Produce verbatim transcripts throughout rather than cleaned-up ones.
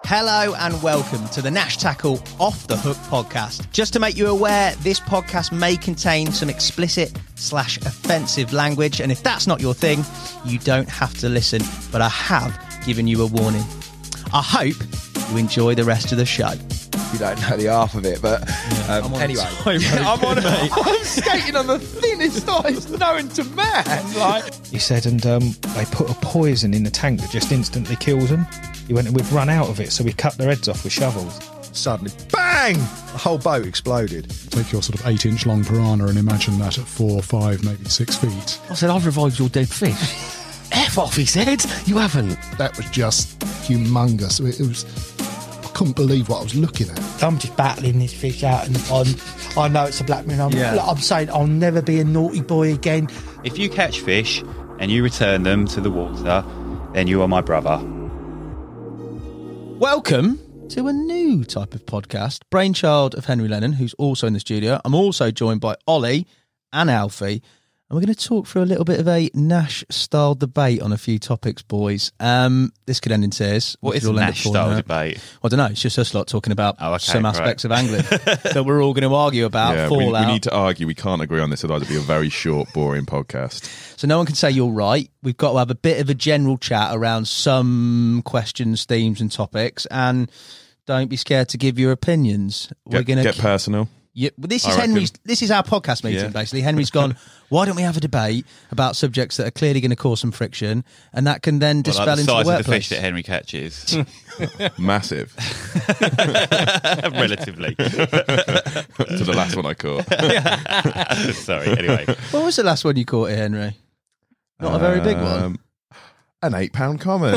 Hello and welcome to the Nash Tackle Off the Hook podcast. Just to make you aware, this podcast may contain some explicit slash offensive language, and if that's not your thing, you don't have to listen, but I have given you a warning. I hope you enjoy the rest of the show. You don't know the half of it, but um, I'm anyway, I'm on I'm skating on the thinnest ice known to man. Like He said, and um, they put a poison in the tank that just instantly kills them. He went, and we've run out of it, so we cut their heads off with shovels. Suddenly, bang! The whole boat exploded. Take your sort of eight-inch long piranha and imagine that at four, five, maybe six feet. I said, I've revived your dead fish. F off, he said. You haven't. That was just humongous. It was. I couldn't believe what I was looking at. I'm just battling this fish out, and I'm, I know it's a black man. I'm, Yeah. I'm saying I'll never be a naughty boy again. If you catch fish and you return them to the water, then you are my brother. Welcome to a new type of podcast, brainchild of Henry Lennon, who's also in the studio. I'm also joined by Ollie and Alfie, and we're going to talk through a little bit of a Nash-style debate on a few topics, boys. Um, this could end in tears. What We is could a all end up falling Nash-style out. debate? Well, I don't know. It's just us lot talking about Oh, okay, some right. aspects of angling that we're all going to argue about, Yeah, we, fall we out. need to argue. We can't agree on this, otherwise it'll be a very short, boring podcast. So no one can say you're right. We've got to have a bit of a general chat around some questions, themes and topics, and don't be scared to give your opinions. We're Get, going to get personal. Yeah, well, this I is reckon. Henry's. This is our podcast meeting. Yeah. Basically, Henry's gone. Why don't we have a debate about subjects that are clearly going to cause some friction, and that can then Well, dispel like the into size the of the workplace? fish that Henry catches. Massive. Relatively. To the last one I caught. Sorry, anyway. What was the last one you caught, here, Henry? Not a very big one. Um, An eight-pound common.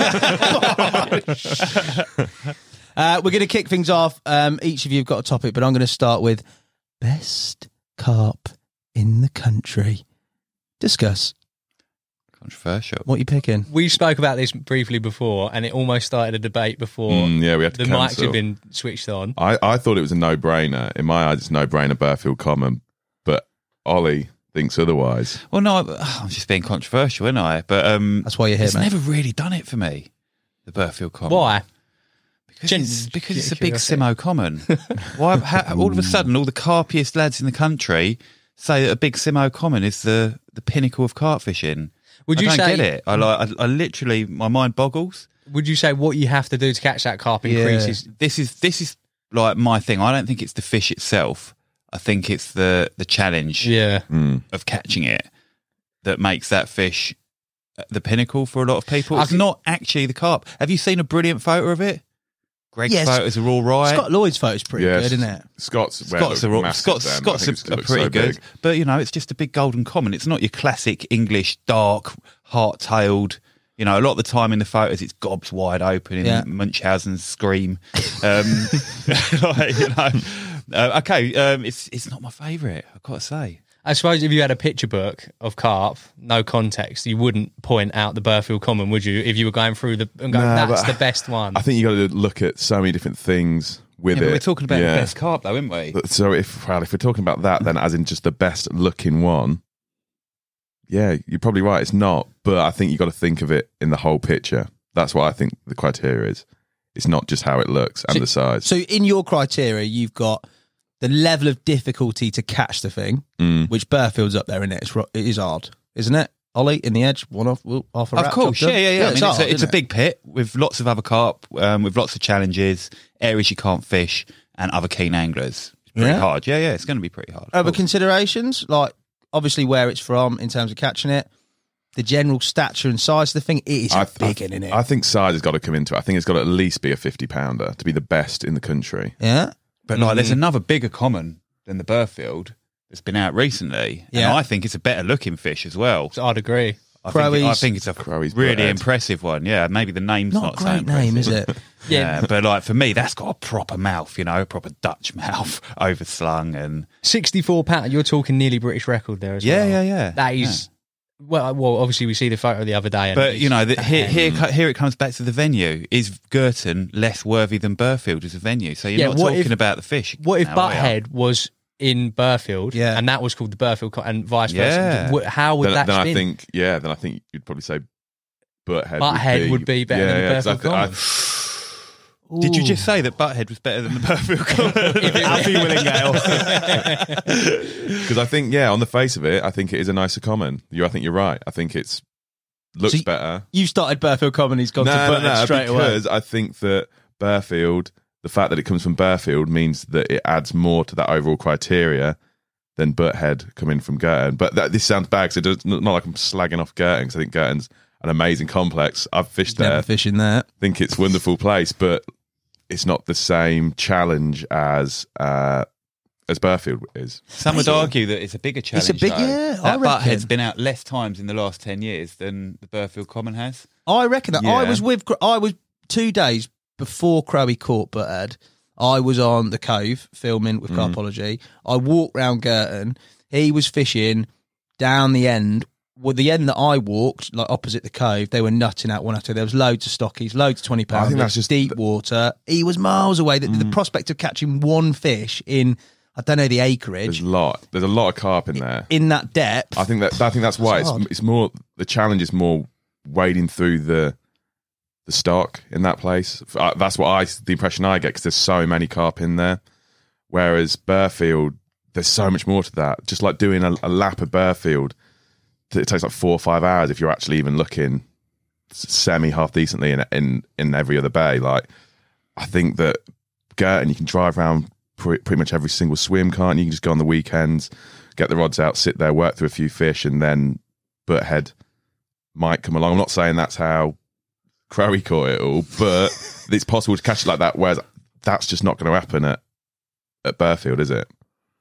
Uh, we're going to kick things off. Um, each of you have got a topic, but I'm going to start with best carp in the country. Discuss. Controversial. What are you picking? We spoke about this briefly before, and it almost started a debate before Mm, yeah, we had to the mics cancel. had been switched on. I, I thought it was a no-brainer. In my eyes, it's no-brainer Burfield Common, but Ollie thinks otherwise. Well, no, I- I'm just being controversial, aren't I? But um, That's why you're here, it's mate. never really done it for me, the Burfield Common. Why? Because Gen- it's, because it's a curiosity. big Simo Common. Why? How, all of a sudden, all the carpiest lads in the country say that a big Simo Common is the, the pinnacle of carp fishing. Would I you don't say? get it. I like. I, I literally, my mind boggles. Would you say what you have to do to catch that carp Yeah. increases? This is this is like my thing. I don't think it's the fish itself. I think it's the the challenge Yeah. Mm. of catching it that makes that fish the pinnacle for a lot of people. I It's can- not actually the carp. Have you seen a brilliant photo of it? Greg's Yes. photos are all right. Scott Lloyd's photo's pretty Yes. good, isn't it? Scott's, well, Scots are all, massive Scots, then. I Scots think it's- are, it are looks pretty so good, big. but you know, it's just a big golden common. It's not your classic English dark, heart-tailed. You know, a lot of the time in the photos, it's gobs wide open in Yeah. Munchausen's scream. Um, like, you know, uh, okay, um, it's it's not my favourite. I've got to say. I suppose if you had a picture book of carp, no context, you wouldn't point out the Burfield Common, would you? If you were going through the and going, Nah, that's but the best one. I think you got to look at so many different things with Yeah, it. but we're talking about Yeah. the best carp, though, aren't we? So if well, if we're talking about that, then as in just the best looking one, yeah, you're probably right. It's not, but I think you got to think of it in the whole picture. That's what I think the criteria is. It's not just how it looks and So- the size. So in your criteria, you've got the level of difficulty to catch the thing, Mm. which Burfield's up there in it. It's, ro- it is hard, isn't it? Ollie, in the edge, one off, well, half a Of wrap, course, job yeah, done. yeah, yeah. I mean, it's it's, hard, a, it's a isn't it? big pit with lots of other carp, um, with lots of challenges, areas you can't fish, and other keen anglers. It's pretty Yeah? hard. Yeah, yeah, it's going to be pretty hard. Other Cool. considerations, like obviously where it's from in terms of catching it, the general stature and size of the thing, it is I, big, I, isn't it? I think size has got to come into it. I think it's got to at least be a fifty pounder to be the best in the country. yeah. But like, Mm. there's another bigger common than the Burfield that's been out recently. Yeah. And I think it's a better looking fish as well. So I'd agree. I think, it- I Crowies. think it's a Crowies really Butthead. impressive one. Yeah, maybe the name's Not, not, a so great name, is impressive. it? Yeah. Yeah, but like for me, that's got a proper mouth, you know, a proper Dutch mouth, overslung, and sixty-four pound. You're talking nearly British record there as yeah, well. yeah, yeah. That is. Well, well, obviously we see the photo the other day. And But it's- you know, the, here, here, co- here it comes back to the venue. Is Girton less worthy than Burfield as a venue? So you're Yeah, not what talking if- about the fish. what if now, are you? Butthead was in Burfield, Yeah. and that was called the Burfield, Co- and vice Yeah. versa? Wh- How would Then, that then I spin? think, yeah, then I think you'd probably say Butthead, Butthead would be, would be better yeah, than yeah, 'cause I Burfield thi- I- Common. Did you just say that Butthead was better than the Burfield Common? Happy Willingale. Because I think, yeah, on the face of it, I think it is a nicer common. You, I think you're right. I think it's looks So you- better. You started Burfield Common, he's gone to No, no, Butthead no, straight away. because I think that Burfield, the fact that it comes from Burfield means that it adds more to that overall criteria than Butthead coming from Girton. But that, this sounds bad because it's not like I'm slagging off Girton, because I think Girton's an amazing complex. I've fished there. Never fishing there. think it's a wonderful place, but it's not the same challenge as uh, as Burfield is. Some would argue that it's a bigger challenge. It's a big- though. yeah, I That reckon. Butthead's been out less times in the last ten years than the Burfield Common has. I reckon that. I Yeah. was with, I was two days before Crowie caught Butthead. I was on the Cove filming with Carpology. I walked round Girton. He was fishing down the end. Well, the end that I walked, like opposite the Cove, they were nutting out one after. There was loads of stockies, loads of twenty I pounders, think that's just deep water. He was miles away. The, the prospect of catching one fish in, I don't know the There's acreage, a lot. There's a lot of carp in there. in that depth. I think that I think that's why That's it's, hard. it's more the challenge is more wading through the the stock in that place. Uh, That's what I the impression I get, because there's so many carp in there. Whereas Burfield, there's so much more to that. Just like doing a, a lap of Burfield, it takes like four or five hours if you're actually even looking semi half decently in in in every other bay. Like, I think that Girton, you can drive around pretty, pretty much every single swim, can't you? You can just go on the weekends, get the rods out, sit there, work through a few fish, and then Butthead might come along. I'm not saying that's how Crowie caught it all, but it's possible to catch it like that, whereas that's just not going to happen at, at Burfield, is it?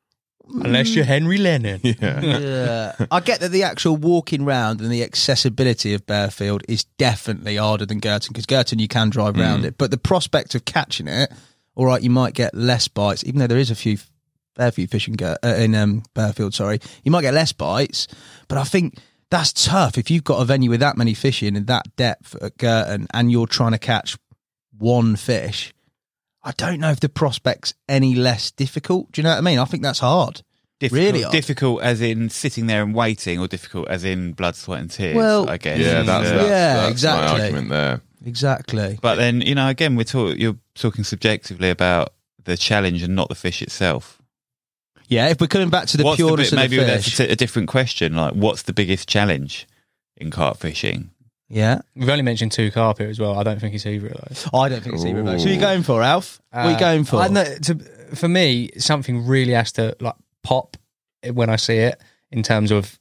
Unless you're Henry Lennon. Yeah. Yeah. I get that the actual walking round and the accessibility of Burfield is definitely harder than Girton, because Girton you can drive around it, but the prospect of catching it, all right, you might get less bites, even though there is a few fair few fish in, Ger- uh, in um, Burfield. Sorry, you might get less bites, but I think that's tough if you've got a venue with that many fish in and that depth at Girton, and you're trying to catch one fish. I don't know if the prospect's any less difficult. Do you know what I mean? I think that's hard. Difficult, Really hard. difficult as in sitting there and waiting, or difficult as in blood, sweat and tears, Well, I guess. Yeah, that's, Uh, that's, Yeah, that's exactly. my argument there. Exactly. But then, you know, again, we're talk- you're talking subjectively about the challenge and not the fish itself. Yeah, if we're coming back to the What's the pureness bit, of the maybe fish. that's a, a different question. Like, what's the biggest challenge in carp fishing? Yeah. We've only mentioned two carp here as well. I don't think it's either of those. I don't think it's either of those. So Ooh. you're going for, Alf? what are you Uh, going for? I know, to, for me, something really has to like pop when I see it. In terms of,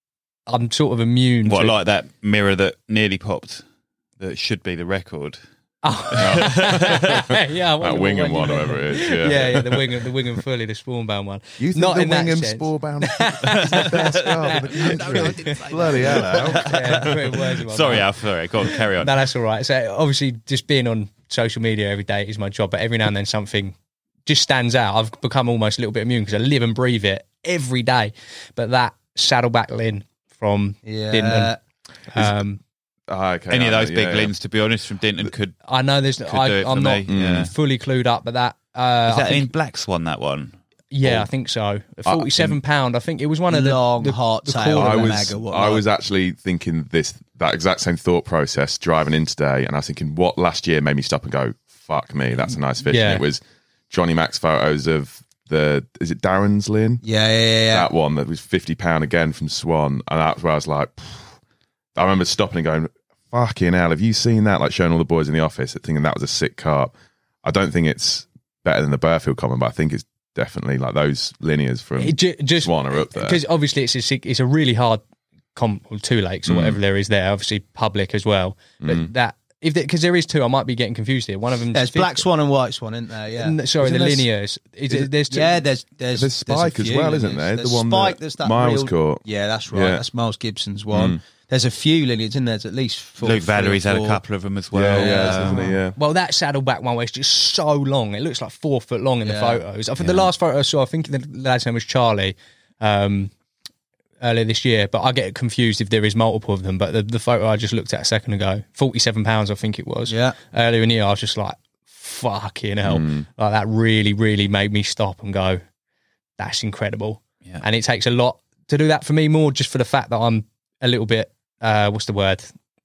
I'm sort of immune. What, to, like that mirror that nearly popped, that should be the record? Oh. yeah, I That wonder what Wingham you one, or meant. whatever it is. Yeah, Yeah, yeah, the Wingham, the Wingham Fully, the Spawnbound one. You think Not the in that Wingham sense. Sporebound is the best carp in the country? Bloody hell, Al. Yeah, putting words in my Sorry, mouth. Alf, sorry. Go on, carry on. No, that's all right. So obviously, just being on social media every day is my job, but every now and then something just stands out. I've become almost a little bit immune because I live and breathe it every day. But that Saddleback Lin from Yeah. Dinton, um, Ah, okay, Any I of know, those big yeah, lins, to be honest, from Dinton could. I know there's. Could I, do it for I'm not me, yeah. fully clued up, but that. Uh, Is I that think, in Black Swan, that one? yeah, or- I think so. Forty-seven pound. I think it was one of the Long, the, hot the tail. quarter I Or was, mega, what I not. was actually thinking this that exact same thought process driving in today, and I was thinking, what last year made me stop and go, "Fuck me, that's a nice fish." Yeah. And it was Johnny Mac's photos of the is it Darren's Lin? Yeah, yeah, yeah. yeah. That one that was fifty pound again from Swan, and that's where I was like, pfft. I remember stopping and going, "Fucking hell, have you seen that?" Like showing all the boys in the office, thinking that was a sick carp. I don't think it's better than the Burfield Common, but I think it's definitely like those linears from It ju- just Swan are up there. because obviously it's a it's a really hard comp or two lakes or Mm. whatever there is there. Obviously public as well, but Mm. that if because there is two, I might be getting confused here. One of them There's Black Swan and White Swan, isn't there? Yeah. N- Sorry, Isn't the there s- linears. Is is it, it- there's two. Yeah, there's there's There's a Spike as few well, isn't linears. there? There's The one Spike, that there's that Miles real, caught. Yeah, that's right. Yeah. That's Miles Gibson's one. Mm. There's a few linears in there. There's at least four. Luke three or Valerie's had a four. couple of them as well. yeah, yeah, Um, isn't it? Yeah. Well, that saddleback one where it's just so long. It looks like four foot long in the Yeah. photos. I think the last photo I saw, I think the lad's name was Charlie, um, earlier this year. But I get confused if there is multiple of them. But the, the photo I just looked at a second ago, forty-seven pounds, I think it was. Yeah. Earlier in the year, I was just like, fucking hell. Mm. Like that really, really made me stop and go, that's incredible. Yeah. And it takes a lot to do that for me, more just for the fact that I'm a little bit, uh, what's the word?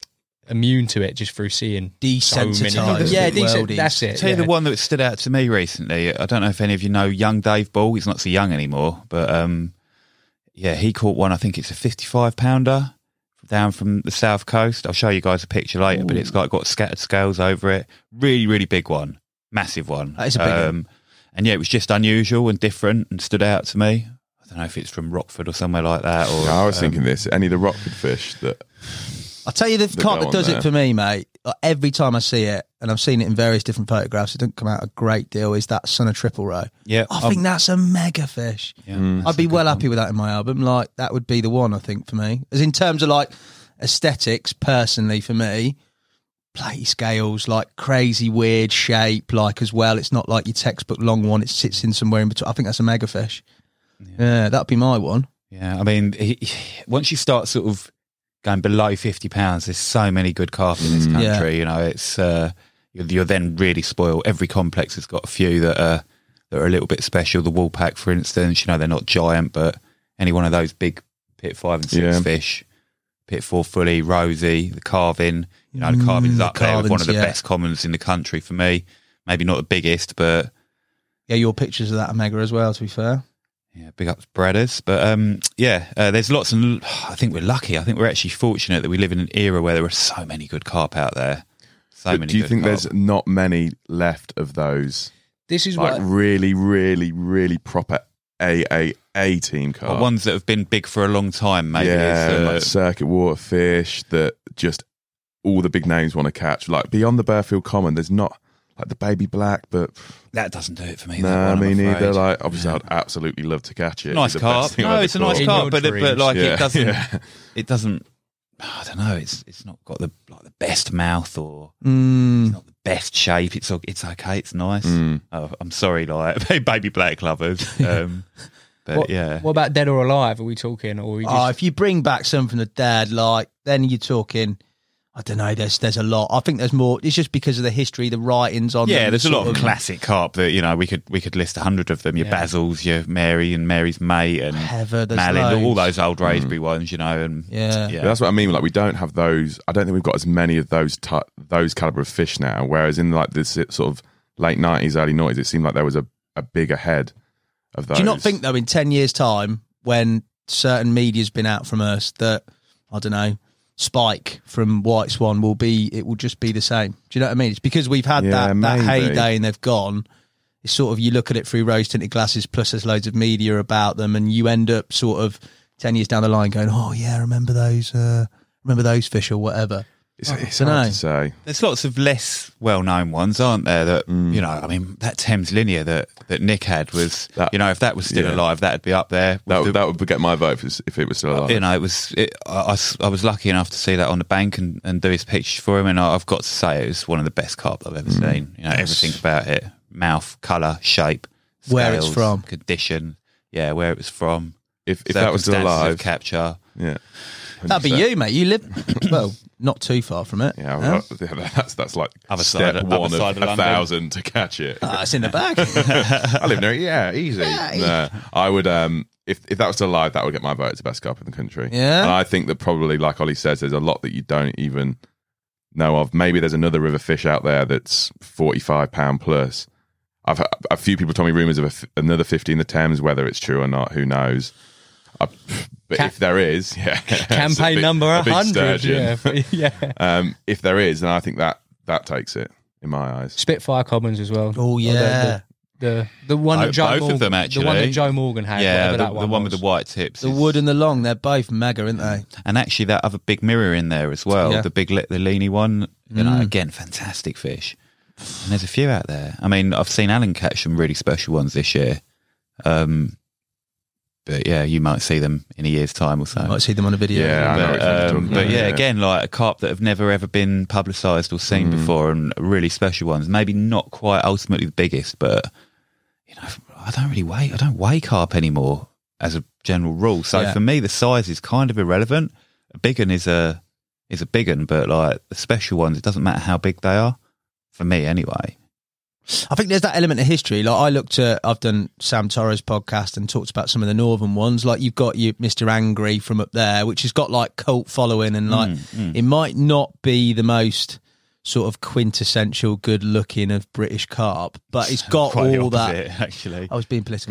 immune to it just through seeing so many Desensitised. those Yeah, big decent- worldies. That's it. Tell you yeah. the one that stood out to me recently. I don't know if any of you know young Dave Ball. He's not so young anymore, but um, yeah, he caught one. I think it's a fifty-five pounder down from the south coast. I'll show you guys a picture later, but it's like got scattered scales over it. Really, really big one, massive one. That is a big one. um, And yeah, it was just unusual and different and stood out to me. I don't know if it's from Rockford or somewhere like that. Or I was um, thinking this. Any of the Rockford fish that I'll tell you the That carp go that on does there. it for me, mate. Like, every time I see it, and I've seen it in various different photographs, it doesn't come out a great deal, is that Son of Triple Row. Yeah, I um, think that's a mega fish. yeah, Mm. that's I'd be a good well one. happy with that in my album. Like, that would be the one, I think, for me. As in terms of, like, aesthetics, personally, for me, platy scales, like, crazy, weird shape, like, as well. It's not like your textbook long one. It sits in somewhere in between. I think that's a mega fish. Yeah, yeah that'd be my one. Yeah, I mean, he, once you start sort of going below fifty pounds, there's so many good carp in this Mm. country. Yeah. You know, it's uh, you're, you're then really spoiled. Every complex has got a few that are that are a little bit special. The Woolpack, for instance, you know, they're not giant, but any one of those big pit five and six Yeah. fish, pit four fully, Rosie, the carving. You know, the carving's Mm, up there with one carvings, of the yeah. best commons in the country for me. Maybe not the biggest, but Yeah, your pictures of that are mega as well, to be fair. yeah, big up to Bredders. But um, yeah, uh, there's lots, and I think we're lucky. I think we're actually fortunate that we live in an era where there are so many good carp out there. So But many. do you good think carp. there's not many left of those? This is Like what really, really, really proper A A A team Or carp. ones that have been big for a long time? Maybe. yeah, is, uh, like circuit water fish that just all the big names want to catch. Like beyond the Burfield Common, there's not like the baby black, but that doesn't do it for me. no, that one, me I'm neither. afraid. Like obviously, I'd absolutely love to catch it. Nice It'd be the best carp. thing No, I've it's a ever nice caught. In carp, your but it, but dreams. like Yeah, it doesn't. yeah. It doesn't. I don't know. It's it's not got the like the best mouth or Mm. not the best shape. It's o- it's okay. It's nice. Mm. Oh, I'm sorry, like baby black lovers. Um, but what, yeah, what about Dead or Alive? Are we talking, or are we just Oh, if you bring back some from the dead, like, then you're talking, I don't know, there's there's a lot. I think there's more. It's just because of the history, the writings on yeah. them, There's a lot sort of classic carp that you know we could we could list a hundred of them. Your Yeah. Basils, your Mary and Mary's Mate, and Heather, there's Malin, all loads. those old Raspberry ones, you know. And Yeah. yeah. But that's what I mean. Like we don't have those. I don't think we've got as many of those tu- those caliber of fish now. Whereas in like this sort of late nineties, early noughties, it seemed like there was a, a bigger head of those. Do you not think, though, in ten years' time, when certain media's been out from us, that, I don't know, Spike from White Swan will be, it will just be the same? Do you know what I mean? It's because we've had Yeah, that, that maybe. heyday and they've gone. It's sort of, you look at it through rose tinted glasses, plus there's loads of media about them, and you end up sort of ten years down the line going, oh, yeah, remember those, uh, remember those fish or whatever. It's, it's dunno. hard to say. There's lots of less well-known ones, aren't there? That Mm. you know, I mean, that Thames Linear that, that Nick had was, That- you know, if that was still yeah. alive, that'd be up there. That, with would the- that would get my vote if, it's- if it was still alive. you know, it was. It, I, I s- I was lucky enough to see that on the bank and, and do his pictures for him, and I, I've got to say it was one of the best carp I've ever Mm. seen. You know, everything about it: mouth, colour, shape, Where it's scales, from. condition. Yeah, where it was from. if if that was still circumstances of alive, capture. yeah, That'd be you, mate. You live, well, not too far from it. Yeah, Huh? well, yeah, that's that's like Other step side of- other one of, side of a London. thousand to catch it. Ah, it's in the bag. I live near it. Yeah, easy. No, I would. Um, if if that was still alive, that would get my vote as the best carp in the country. Yeah? and I think that probably, like Ollie says, there's a lot that you don't even know of. Maybe there's another river fish out there that's forty-five pound plus. I've had, a few people told me rumours of a f another fifty in the Thames. Whether it's true or not, who knows? I, but Ca- if there is, yeah, it's a campaign big- number a a big hundred? sturgeon. Yeah, yeah. Um, if there is, then I think that that takes it in my eyes. Spitfire Commons as well. Oh, The- yeah. The the, the one Both- that Joe both of Morgan, them, the one actually. that Joe Morgan had. Yeah, whatever the, that the one one with was. the white tips. The is- wood and the long, they're both mega, aren't they? and actually that other big mirror in there as well. Yeah. The big, le- the leany one. You know, Mm. again, fantastic fish. And there's a few out there. I mean, I've seen Alan catch some really special ones this year. Um, but yeah, you might see them in a year's time or so. You might see them on a video. Yeah, I know but, exactly what you're um, talking but about, yeah, yeah. again, like a carp that have never ever been publicised or seen Mm. before, and really special ones. Maybe not quite ultimately the biggest, but you know, I don't really weigh. I don't weigh carp anymore as a general rule. So Yeah. for me, the size is kind of irrelevant. A big one is a is a big one, but like the special ones, it doesn't matter how big they are. For me, anyway. I think there's that element of history. Like I looked at, I've done Sam Torres' podcast and talked about some of the northern ones. Like you've got your Mister Angry from up there, which has got like cult following, and like Mm, mm. it might not be the most sort of quintessential good looking of British carp, but it's got Quite the all that. opposite, actually. I was being political,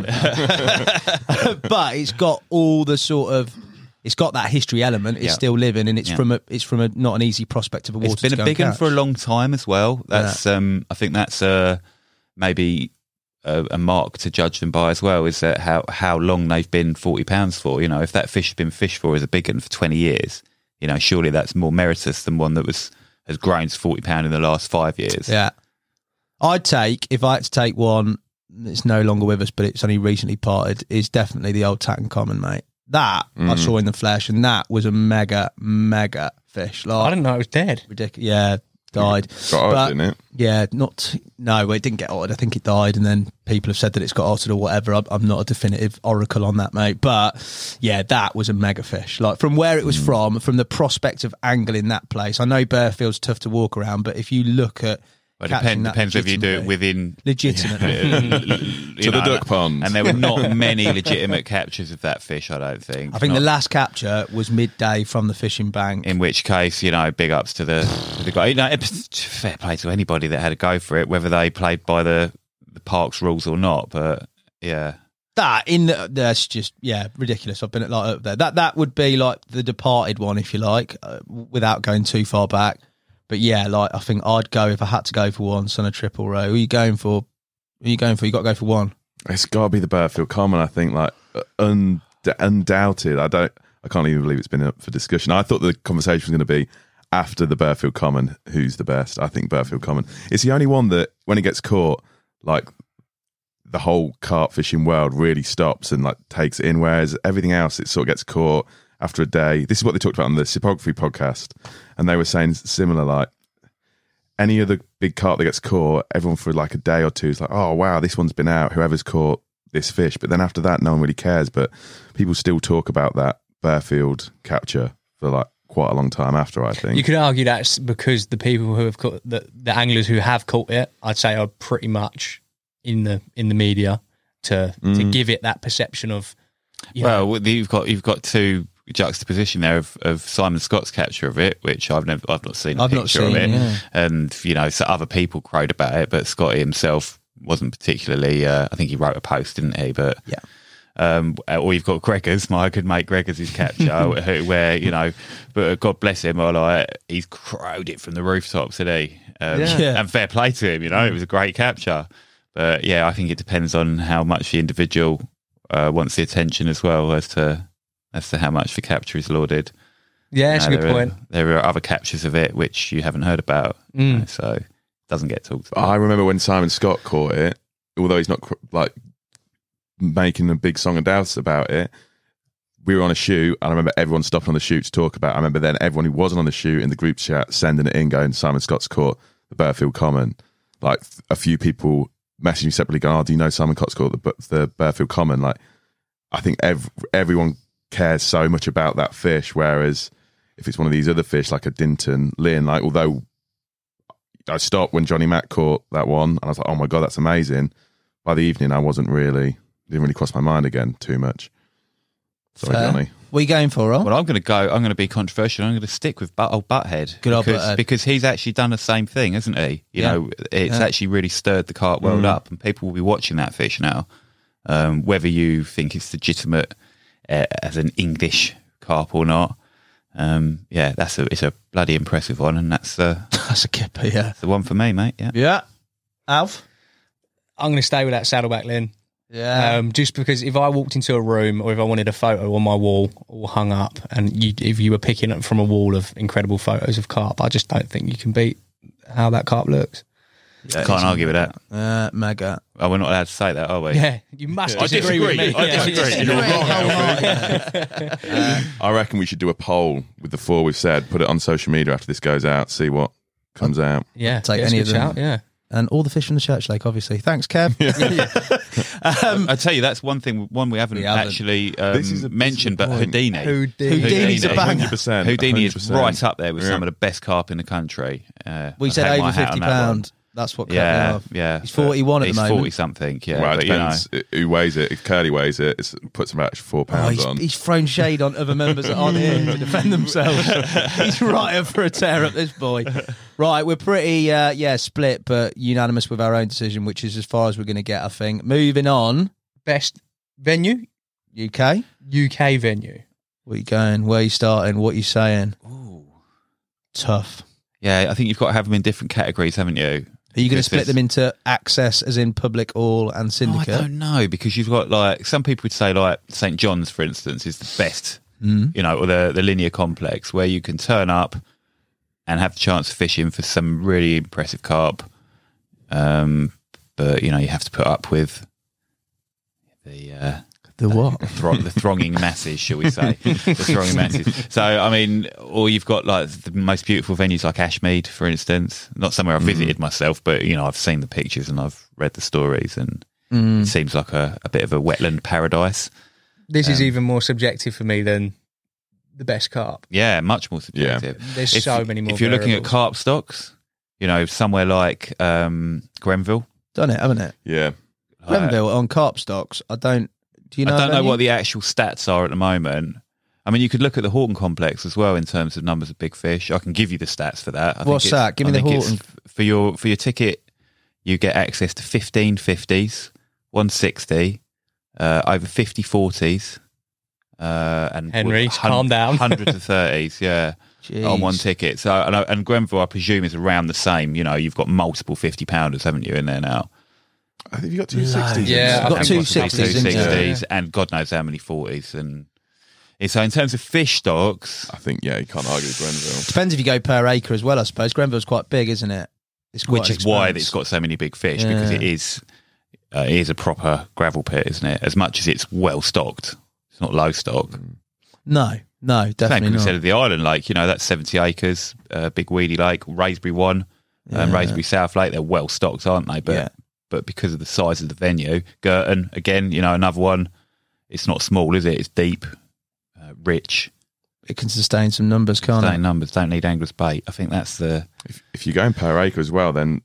but it's got all the sort of. It's got that history element. It's Yeah. still living, and it's Yeah. from a. It's from a not an easy prospect of a water. It's been to a go big and one for a catch. long time as well. That's um, I think that's uh, maybe a, a mark to judge them by as well. Is that how how long they've been forty pounds for? You know, if that fish has been fished for as a big one for twenty years, you know, surely that's more meritorious than one that was has grown to forty pound in the last five years. Yeah, I'd take if I had to take one that's no longer with us, but it's only recently parted. Is definitely the old Tatton Common, mate. That I saw in the flesh, and that was a mega, mega fish. Like I didn't know it was dead. ridiculous. Yeah, died. Got odd, But- didn't it? Yeah, not no. It didn't get altered. I think it died, and then people have said that it's got altered or whatever. I'm, I'm not a definitive oracle on that, mate. But yeah, that was a mega fish. Like from where it was from, from the prospect of angling that place. I know Burfield's tough to walk around, but if you look at But it catching depend, that depends whether you do it legitimately- within legitimately. to the duck pond. And there were not many legitimate captures of that fish, I don't think. I think Not- the last capture was midday from the fishing bank. in which case, you know, big ups to the, to the guy. You know, it's fair play to anybody that had a go for it, whether they played by the, the park's rules or not. But yeah, That in the, that's just yeah ridiculous. I've been at like up there. That that would be like the Departed one, if you like, uh, without going too far back. But yeah, like I think I'd go if I had to go for one on a triple row. Who are you going for? Who are you going for? You got to go for one. It's got to be the Burfield Common. I think, like un- undoubted. I don't. I can't even believe it's been up for discussion. I thought the conversation was going to be after the Burfield Common. Who's the best? I think Burfield Common. It's the only one that when it gets caught, like the whole carp fishing world really stops and like takes it in. Whereas everything else, it sort of gets caught after a day. This is what they talked about on the Sipography podcast, and they were saying similar. Like any other big carp that gets caught, everyone for like a day or two is like, "Oh wow, this one's been out. Whoever's caught this fish." But then after that, no one really cares. But people still talk about that Burfield capture for like quite a long time after. I think You could argue that's because the people who have caught the, the anglers who have caught it, I'd say, are pretty much in the in the media to to give it that perception of. You know, well, you've got you've got two juxtaposition there of, of Simon Scott's capture of it, which I've never I've not seen a I've not picture of seen, it, yeah. and you know, so other people crowed about it, but Scotty himself wasn't particularly. Uh, I think he wrote a post, didn't he? But Yeah. Um, or you've got Gregors, my good mate Gregors' his capture, who- where, you know, but God bless him, I like, he's crowed it from the rooftops, isn't he? Um, Yeah. And fair play to him, you know, it was a great capture. But yeah, I think it depends on how much the individual uh, wants the attention as well as to as to how much the capture is lauded. yeah, that's Uh, a good there point. Are, there are other captures of it which you haven't heard about, you Mm. know, so it doesn't get talked about. I remember when Simon Scott caught it, although he's not cr- like making a big song and dance about it. We were on a shoot, and I remember everyone stopping on the shoot to talk about it. I remember then everyone who wasn't on the shoot in the group chat sending it in, going, Simon Scott's caught the Burfield Common. Like a few people messaging me separately, going, "Oh, do you know Simon Scott's caught the, the Burfield Common?" Like, I think ev- everyone cares so much about that fish, whereas if it's one of these other fish like a Dinton, Lynn, like although I stopped when Johnny Mack caught that one, and I was like, "Oh my god, that's amazing." By the evening, I wasn't really didn't really cross my mind again too much. Sorry, Fair. Johnny. What are you going for, Rob? Well, I'm going to go. I'm going to be controversial. I'm going to stick with but- old Butthead. Good old because, Butthead. because he's actually done the same thing, hasn't he? You Yeah. know, it's Yeah. actually really stirred the carp world up, and people will be watching that fish now. Um, whether you think it's legitimate uh, as an English carp or not, um, yeah, that's a it's a bloody impressive one, and that's uh, That's a kipper, yeah. the one for me, mate. Yeah. Yeah. Alf? I'm going to stay with that Saddleback Lynn. Yeah. Um, just because if I walked into a room or if I wanted a photo on my wall or hung up, and you, if you were picking up from a wall of incredible photos of carp, I just don't think you can beat how that carp looks. Can't argue with that. Uh, mega. Oh, we're not allowed to say that, are we? Yeah, you must I disagree, with me. disagree. I Yeah. disagree. You're wrong. I reckon we should do a poll with the four we've said, put it on social media after this goes out, see what comes out. Yeah, Take that's a any good of them. shout, yeah. And all the fish from the Church Lake, obviously. Thanks, Kev. um, I tell you, that's one thing. One we haven't, We haven't. actually um, This is a- this mentioned, is a but point. Houdini. Houdini's a Houdini. banger. one hundred percent. Houdini is one hundred percent. right up there with Yeah. some of the best carp in the country. Uh, we I'd said hang my over hat fifty on that one. pound. That's what cut Yeah, me off. yeah. He's forty-one at the He's moment. forty something. Yeah, well, it but, you know. depends who weighs it. If Curly weighs it, it's, it puts about four Oh, pounds he's, on. he's thrown shade on other members that aren't here to defend themselves. He's right up for a tear up, this boy. Right, we're pretty, uh, yeah, split, but unanimous with our own decision, which is as far as we're going to get, I think. Moving on. Best venue? U K? U K venue. Where you going? Where you starting? What you saying? Ooh. Tough. Yeah, I think you've got to have them in different categories, haven't you? Are you going to Because split there's- them into access, as in public, all, and Oh, I syndicate? don't know, because you've got like some people would say like Saint John's, for instance, is the best, Mm. you know, or the the linear complex where you can turn up and have the chance of fishing for some really impressive carp. Um, but you know, you have to put up with the uh, The what? the, thro- the thronging masses, shall we say? The thronging masses. So, I mean, or you've got like the most beautiful venues like Ashmead, for instance. Not somewhere I've visited myself, but you know, I've seen the pictures and I've read the stories, and Mm. it seems like a, a bit of a wetland paradise. This is Um, even more subjective for me than the best carp. Yeah, much more subjective. There's If- so many more. If you're looking at variables. carp stocks, you know, somewhere like um, Grenville. Done it, haven't it? Yeah. like- Grenville on carp stocks. I don't. Do you know? I don't know any? what the actual stats are at the moment. I mean, you could look at the Horton complex as well in terms of numbers of big fish. I can give you the stats for that. I think What's it's- that? Give me I the think it's Horton. f- for your for your ticket. You get access to fifteen fifties, one sixty, uh, over fifty forties, uh, and Henry, hun- calm down. hundreds of thirties. Yeah. On one Jeez. ticket. So and, I- and Grenville, I presume, is around the same. You know, you've got multiple fifty pounders, haven't you, in there now? I think you got two sixties. Yeah, I've got And two possibly sixties, two isn't there? sixties, and God knows how many forties. And so, in terms of fish stocks, I think, yeah, you can't argue with Grenville. Depends if you go per acre as well, I suppose. Grenville's quite big, isn't it? It's quite which an is why expanse. it's got so many big fish, because Yeah. it is uh, it is a proper gravel pit, isn't it? As much as it's well stocked, it's not low stock. No, no, Same definitely can be not. said of the island lake. You know, that's seventy acres, uh, big weedy lake, Raisbury one, um, Yeah. Raisbury South Lake. They're well stocked, aren't they? But Yeah. but because of the size of the venue, Girton again, you know, another one. It's not small, is it? It's deep, uh, rich. It can sustain some numbers, can't Same it? numbers. Don't need angler's bait. I think that's the If, if you're going per acre as well, then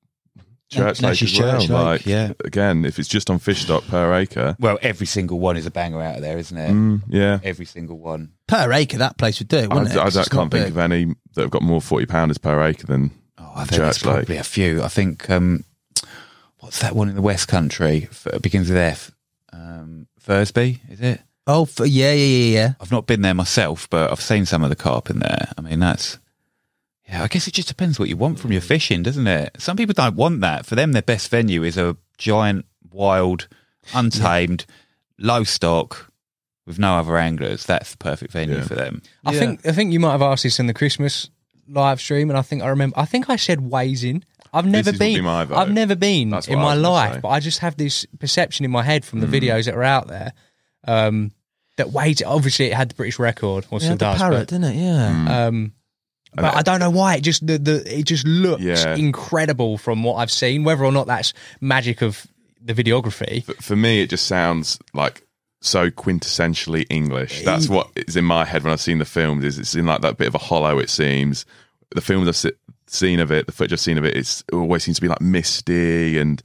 Church Nash Lake is as well. Church Lake, like, yeah. Again, if it's just on fish stock per acre, well. Every single one is a banger out of there, isn't it? mm, yeah. Every single one. Per acre, that place would do it, I, wouldn't it? I 'Cause don't- it's not can't think big. of any that have got more forty pounders per acre than Oh, I think there's Church Lake. probably a few. I think um, what's that one in the West Country? F- It begins with F. Um, Thursby, is it? Oh, for, yeah, yeah, yeah, yeah. I've not been there myself, but I've seen some of the carp in there. I mean, that's yeah. I guess it just depends what you want from your fishing, doesn't it? Some people don't want that. For them, their best venue is a giant, wild, untamed, low stock with no other anglers. That's the perfect venue Yeah. for them. I Yeah. think I think you might have asked this in the Christmas live stream, and I think I remember. I think I said Ways in. I've never This is- would be been. my vote. I've never been That's in what I my was gonna life, say. but I just have this perception in my head from the Mm. videos that are out there. Um, that Ways, obviously, it had the British record, or Yeah, still the does. parrot, didn't it? Yeah. Mm. But, um, but I don't know why it just the, the it just looks Yeah. incredible from what I've seen. Whether or not that's magic of the videography. For, for me, it just sounds like so quintessentially English. That's what is in my head when I've seen the films. Is it's in like that bit of a hollow. It seems the films I've se- seen of it, the footage I've seen of it, it's, it always seems to be like misty and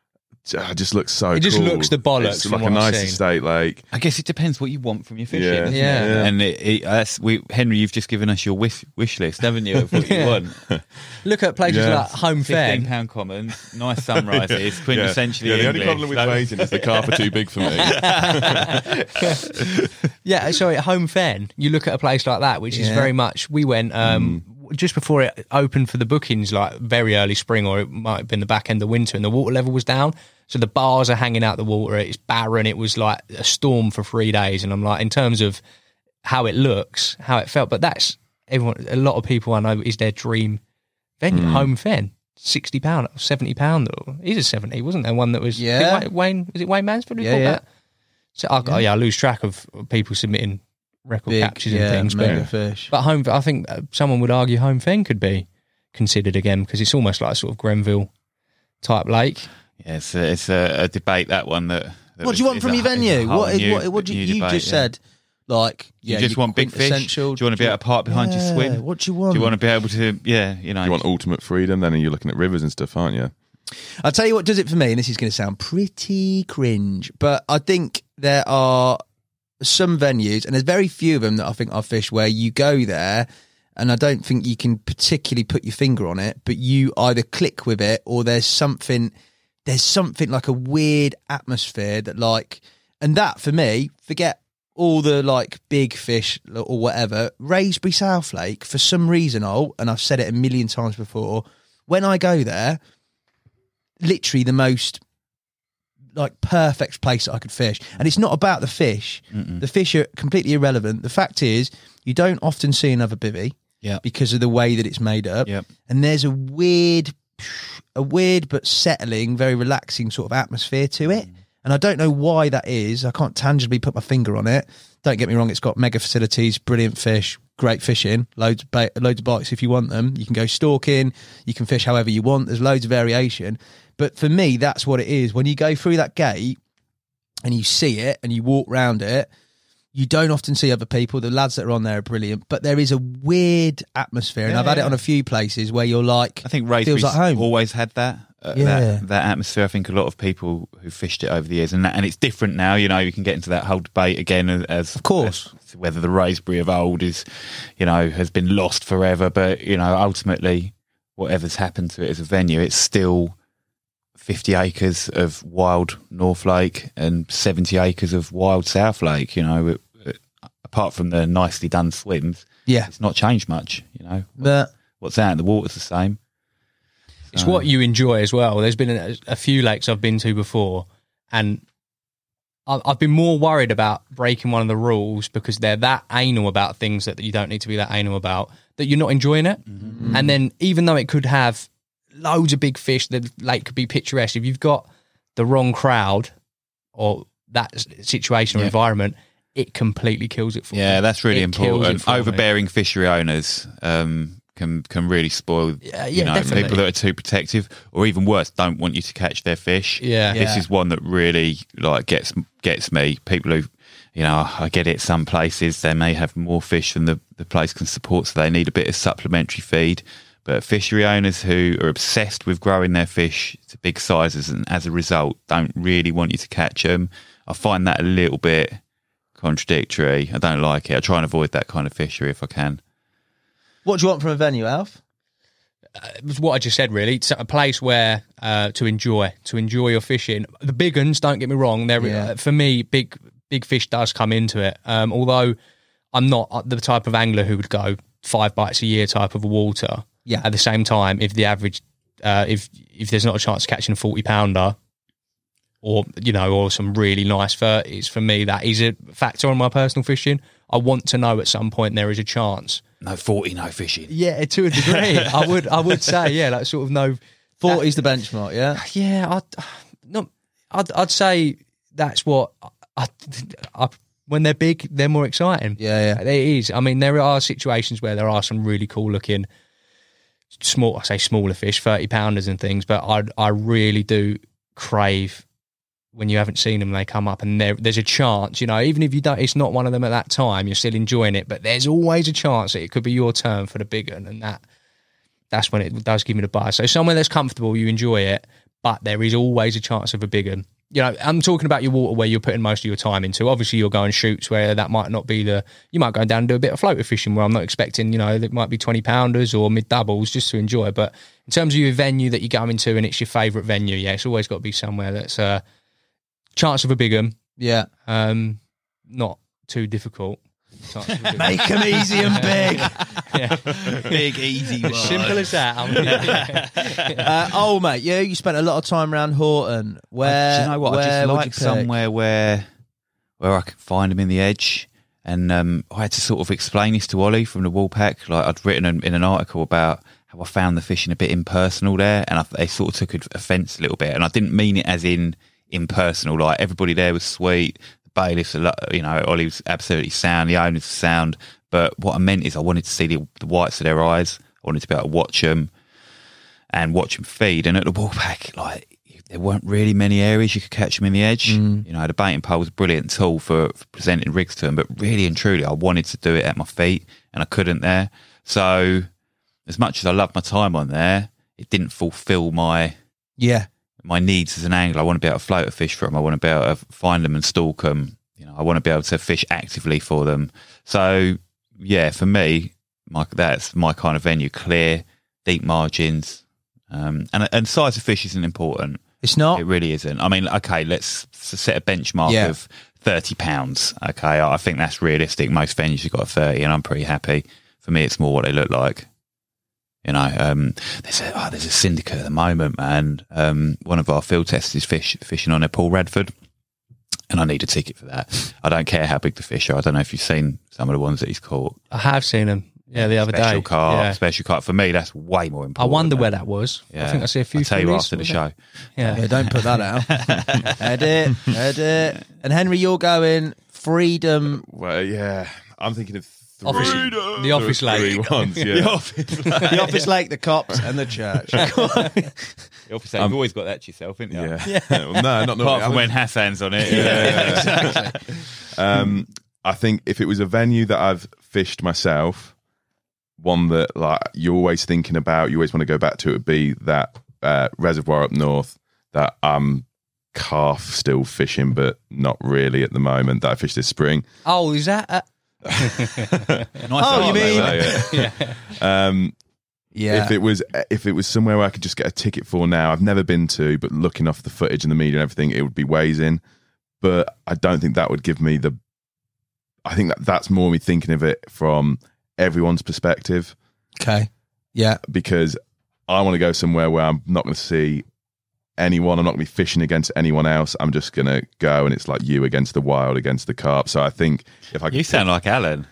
uh, it just looks so. It just cool. looks the bollocks It's from like a what I've nice seen. estate lake. I guess it depends what you want from your fishing. Yeah. doesn't Yeah. it? Yeah. And it, it, that's we Henry. You've just given us your wish wish list, haven't you? Of what you Yeah. want. Look at places Yeah. like Home Fifteen Fair. pound commons, nice sunrises, quintessentially Yeah, the only English. problem with So- waiting is the carp are too big for me. Yeah, sorry, at Home Fen, you look at a place like that, which is Yeah. very much. We went um, Mm. just before it opened for the bookings, like very early spring, or it might have been the back end of winter, and the water level was down. So the bars are hanging out the water. It's barren. It was like a storm for three days, and I'm like, in terms of how it looks, how it felt, but that's everyone. A lot of people I know is their dream venue, Mm. Home Fen. Sixty pound, seventy pound. Is it seventy? Wasn't there one that was? Yeah. Wayne, Wayne is it Wayne Mansfield who Yeah, bought yeah. that? So I, yeah. yeah, I lose track of people submitting record Big, captures yeah, and things. mega But, fish. but home, I think uh, someone would argue Home Fen could be considered again because it's almost like a sort of Grenville type lake. Yeah, it's a, it's a, a debate that one. That, that What do you want is from a- your is a venue? whole What, is, new- what, what do you, new you debate, just yeah. said? Like, You yeah, just your want big fish? Do you quintessential- want to be able to park behind Yeah, your swim? What do you want? Do you want to be able to, yeah, you know. You want ultimate freedom, then you're looking at rivers and stuff, aren't you? I'll tell you what does it for me, and this is going to sound pretty cringe, but I think there are some venues, and there's very few of them that I think I've fished, where you go there, and I don't think you can particularly put your finger on it, but you either click with it, or there's something, there's something like a weird atmosphere that like, and that for me, forget all the like big fish or whatever, Raisbury South Lake, for some reason, oh, and I've said it a million times before, when I go there, literally the most like perfect place that I could fish. And it's not about the fish. Mm-mm. The fish are completely irrelevant. The fact is, you don't often see another bivvy Yeah. because of the way that it's made up. Yep. And there's a weird, a weird but settling, very relaxing sort of atmosphere to it. And I don't know why that is. I can't tangibly put my finger on it. Don't get me wrong, it's got mega facilities, brilliant fish, great fishing, loads of, bait, loads of bites if you want them. You can go stalking, you can fish however you want. There's loads of variation. But for me, that's what it is. When you go through that gate and you see it and you walk round it, you don't often see other people. The lads that are on there are brilliant, but there is a weird atmosphere. And Yeah, I've had yeah. it on a few places where you're like, I think feels Raisbury's like home. always had that, uh, Yeah. that that atmosphere. I think a lot of people who fished it over the years, and that, and it's different now. You know, you can get into that whole debate again as, Of course. as to whether the Raisbury of old is, you know, has been lost forever. But you know, ultimately, whatever's happened to it as a venue, it's still fifty acres of wild North Lake and seventy acres of wild South Lake. You know, it, it, apart from the nicely done swims, yeah. it's not changed much. You know, But what's out in the water's the same. It's So- what you enjoy as well. There's been a, a few lakes I've been to before, and I- I've been more worried about breaking one of the rules because they're that anal about things that you don't need to be that anal about, that you're not enjoying it. Mm-hmm. And then even though it could have loads of big fish, the lake could be picturesque. If you've got the wrong crowd or that s- situation or Yeah. environment, it completely kills it for me. Yeah, that's really It kills it important. for me. Overbearing fishery owners um, can can really spoil. Yeah, you yeah, know, definitely. people that are too protective, or even worse, don't want you to catch their fish. Yeah. This Yeah. is one that really like gets gets me. People who, you know, I get it. Some places they may have more fish than the the place can support, so they need a bit of supplementary feed. But fishery owners who are obsessed with growing their fish to big sizes and as a result don't really want you to catch them, I find that a little bit contradictory. I don't like it. I try and avoid that kind of fishery if I can. what do you want from a venue, Alf? It was what I just said, really. It's a place where uh, to enjoy, to enjoy your fishing. The big ones, don't get me wrong. They're Yeah. uh, for me, big big fish does come into it. Um, although I'm not the type of angler who would go five bites a year type of water. Yeah. At the same time, if the average, uh, if if there's not a chance of catching a forty pounder, or you know, or some really nice thirties, for me that is a factor on my personal fishing. I want to know at some point there is a chance. No forty, no fishing. Yeah, to a degree, I would I would say yeah, like sort of no. forty's the benchmark, yeah? Yeah, I'd, no, I'd, I'd say that's what I, I, when they're big, they're more exciting. Yeah, yeah. It is. I mean, there are situations where there are some really cool looking small, I say smaller fish, thirty pounders and things, but I, I really do crave when you haven't seen them, they come up and there, there's a chance, you know, even if you don't, it's not one of them at that time, you're still enjoying it, but there's always a chance that it could be your turn for the big one, and that that's when it does give me the buzz. So somewhere that's comfortable, you enjoy it, but there is always a chance of a big one. You know, I'm talking about your water where you're putting most of your time into. Obviously, you're going shoots where that might not be the. You might go down and do a bit of floater fishing where I'm not expecting. You know, it might be twenty pounders or mid doubles just to enjoy. But in terms of your venue that you go into and it's your favourite venue, yeah, it's always got to be somewhere that's a uh, chance of a big one. Yeah. Um, not too difficult. Chance of a big one. Make them easy and big. Yeah. Big, easy one. Simple as that. I mean, Uh, oh, mate, yeah, you spent a lot of time around Horton. Where? Do you know what? I where just would like you pick? somewhere where where I could find them in the edge. And um, I had to sort of explain this to Ollie from the Woolpack. Like I'd written in, in an article about how I found the fishing a bit impersonal there, and I, they sort of took offence a little bit. And I didn't mean it as in impersonal. Like everybody there was sweet. The bailiffs, a lot, you know, Ollie was absolutely sound. The owners were sound. But what I meant is I wanted to see the, the whites of their eyes. I wanted to be able to watch them and watch them feed. And at the Woolpack, like there weren't really many areas you could catch them in the edge. Mm. You know, the baiting pole was a brilliant tool for, for presenting rigs to them, but really and truly, I wanted to do it at my feet, and I couldn't there. So, as much as I loved my time on there, it didn't fulfil my Yeah. my needs as an angler. I want to be able to float a fish for them. I want to be able to find them and stalk them. You know, I want to be able to fish actively for them. So, yeah, for me, my, that's my kind of venue: clear, deep margins, um, and and size of fish isn't important. It's not. It really isn't. I mean, okay, let's set a benchmark Yeah. of thirty pounds. Okay, I think that's realistic. Most venues have got a thirty, and I'm pretty happy. For me, it's more what they look like. You know, um, there's a oh, there's a syndicate at the moment, man. Um, one of our field testers is fish, fishing on a Paul Radford, and I need a ticket for that. I don't care how big the fish are. I don't know if you've seen some of the ones that he's caught. I have seen them. Yeah, the other Special day. carp, Yeah. special carp. For me, that's way more I important. wonder than- where that was. Yeah. I think I see a few. I'll tell you fillies, after the was show. it? Yeah. Yeah, don't put that out. Edit, edit. And Henry, you're going freedom. Well, yeah, I'm thinking of three. Office- the office three lake. ones. Yeah. The office, The office lake, the cops, and the church. the office. Um, You've always got that to yourself, haven't you? Yeah. Well, no, not Apart normally. from when Hassan's on it. Yeah. Exactly. Um, I think if it was a venue that I've fished myself, one that like you're always thinking about, you always want to go back to, it would be that uh, reservoir up north that I'm calf still fishing, but not really at the moment. That I fished this spring. Oh, is that? Uh, Nice Oh, you art, mean- mate. yeah. Um, Yeah. If it was if it was somewhere where I could just get a ticket for now, I've never been to, but looking off the footage and the media and everything, it would be Ways in. But I don't think that would give me the. I think that that's more me thinking of it from everyone's perspective, Okay. Yeah. because I want to go somewhere where I'm not going to see anyone. I'm not going to be fishing against anyone else. I'm just going to go, and it's like you against the wild, against the carp. So I think if I could You sound like Alan.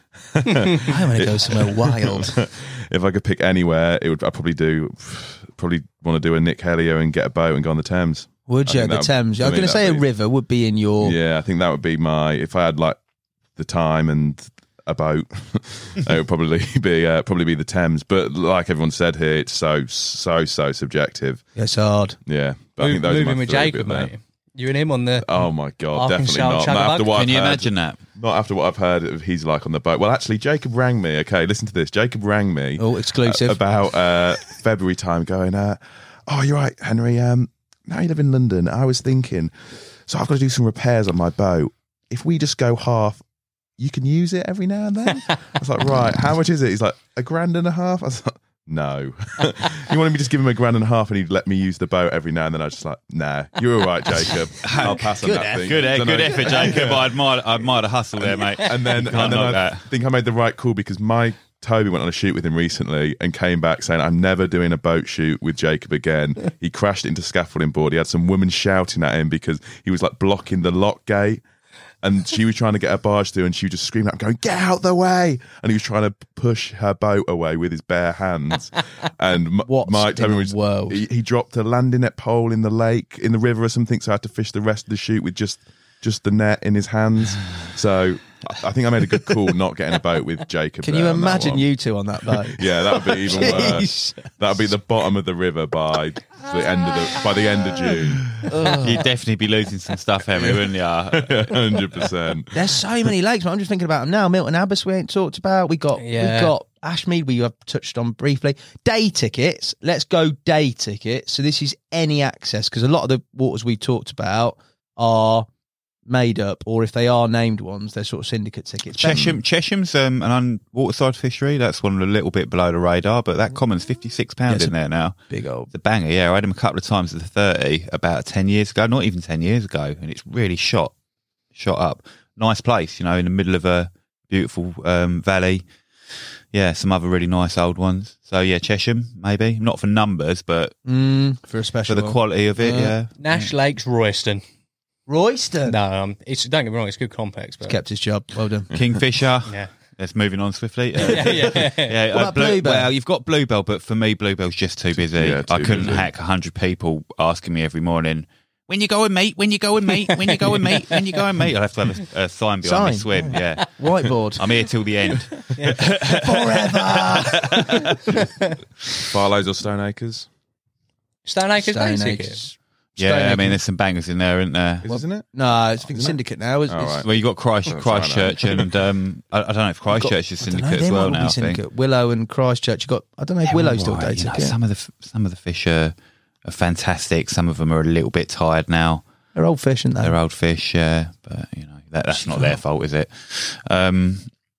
I want to go somewhere wild. if I could pick anywhere, it would. I'd probably do. Probably want to do a Nick Hellier and get a boat and go on the Thames. Would I you? think The that would- Thames. I was I going think to say a that'd be- river would be in your. Yeah, I think that would be my. If I had like the time and a boat, it would probably be uh, probably be the Thames. But like everyone said here, it's so so so subjective. It's hard. Yeah, but I think those are moving my with three Jacob, bit there. mate. You and him on the. Oh my god, Arkansas definitely not. Not Chugabug? after what Can I've you heard, imagine that? Not after what I've heard of he's like on the boat. Well, actually, Jacob rang me. Okay, listen to this. Jacob rang me. Oh, exclusive. uh, about uh, February time, going, uh, "Oh, you're right, Henry. Um, now you live in London. I was thinking, so I've got to do some repairs on my boat. If we just go half, you can use it every now and then." I was like, "Right, how much is it?" He's like, "A grand and a half." I was like, "No." You wanted me to just give him a grand and a half, and he'd let me use the boat every now and then. I was just like, "Nah, you're all right, Jacob. I'll pass on Good that effort. thing." Good, So good no- effort, Jacob. I admire, I admire the hustle there, mate. and then, Can't and then knock I that. think I made the right call, because my Toby went on a shoot with him recently and came back saying, "I'm never doing a boat shoot with Jacob again." He crashed into scaffolding board. He had some woman shouting at him because he was like blocking the lock gate, and she was trying to get her barge through, and she was just screaming at him, going, "Get out the way!" And he was trying to push her boat away with his bare hands. And M- What's Mike in Toby the was world? he, he dropped a landing net pole in the lake, in the river or something, so I had to fish the rest of the shoot with just just the net in his hands. So I I think I made a good call not getting a boat with Jacob. Can there you on that imagine one. you two on that boat? Yeah, that would be even worse. Jesus. That would be the bottom of the river by the end of the by the end of June. You'd definitely be losing some stuff, Henry, wouldn't you? Hundred percent. There's so many lakes, but I'm just thinking about them now. Milton Abbas we ain't talked about. We got Yeah. we got Ashmead we have touched on briefly. Day tickets. Let's go day tickets. So this is any access, because a lot of the waters we talked about are made up, or if they are named ones, they're sort of syndicate tickets. Chesham, Chesham's um, an unwaterside fishery. That's one a little bit below the radar, but that common's fifty-six pounds Yes. in there now. Big old. It's a banger, yeah. I had him a couple of times at the thirty about ten years ago, not even ten years ago, and it's really shot, shot up. Nice place, you know, in the middle of a beautiful um, valley. Yeah, some other really nice old ones. So yeah, Chesham maybe, not for numbers, but Mm, for a for special the one. quality of it. Uh, Yeah, Nash Lakes, Royston. Royston. No, um, it's don't get me wrong, it's good complex, but He's kept his job. Well done. Kingfisher. yeah, Let's moving on swiftly. Uh, yeah, yeah. Yeah, What uh, about Bluebell? Well, you've got Bluebell, but for me, Bluebell's just too busy. Yeah, too I couldn't busy. hack a hundred people asking me every morning, "When you going, mate? When you going, mate? When you going, mate? When you going, mate?" I'll have to have a, a sign behind Sign, me swim. Yeah. Whiteboard. I'm here till the end. Forever. Barlows or Stone Acres? Stone Acres day Stone ticket. Acres. Yeah, I mean, there's some bangers in there, isn't there? Isn't it? No, it's I think Syndicate now. It's, Oh, it's, right. Well, you got Christ, That's right, Christchurch, and um, I, I don't know if Christchurch is I don't know, syndicate they as might well all be now. I think. Syndicate. Willow and Christchurch. You got. I don't know if Willow's still Right, you dating. know, some of the f- some of the fish are, are fantastic. Some of them are a little bit tired now. They're old fish, aren't they? They're old fish, yeah, but you know that, that's not their fault, is it? Um,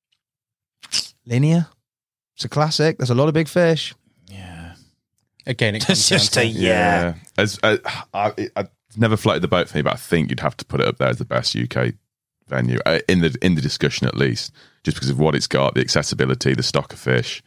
Linear. It's a classic. There's a lot of big fish. yeah, Again, it comes It's just down a to, yeah. As uh, I, it, I never floated the boat for me, but I think you'd have to put it up there as the best U K venue uh, in the in the discussion, at least, just because of what it's got, the accessibility, the stock of fish.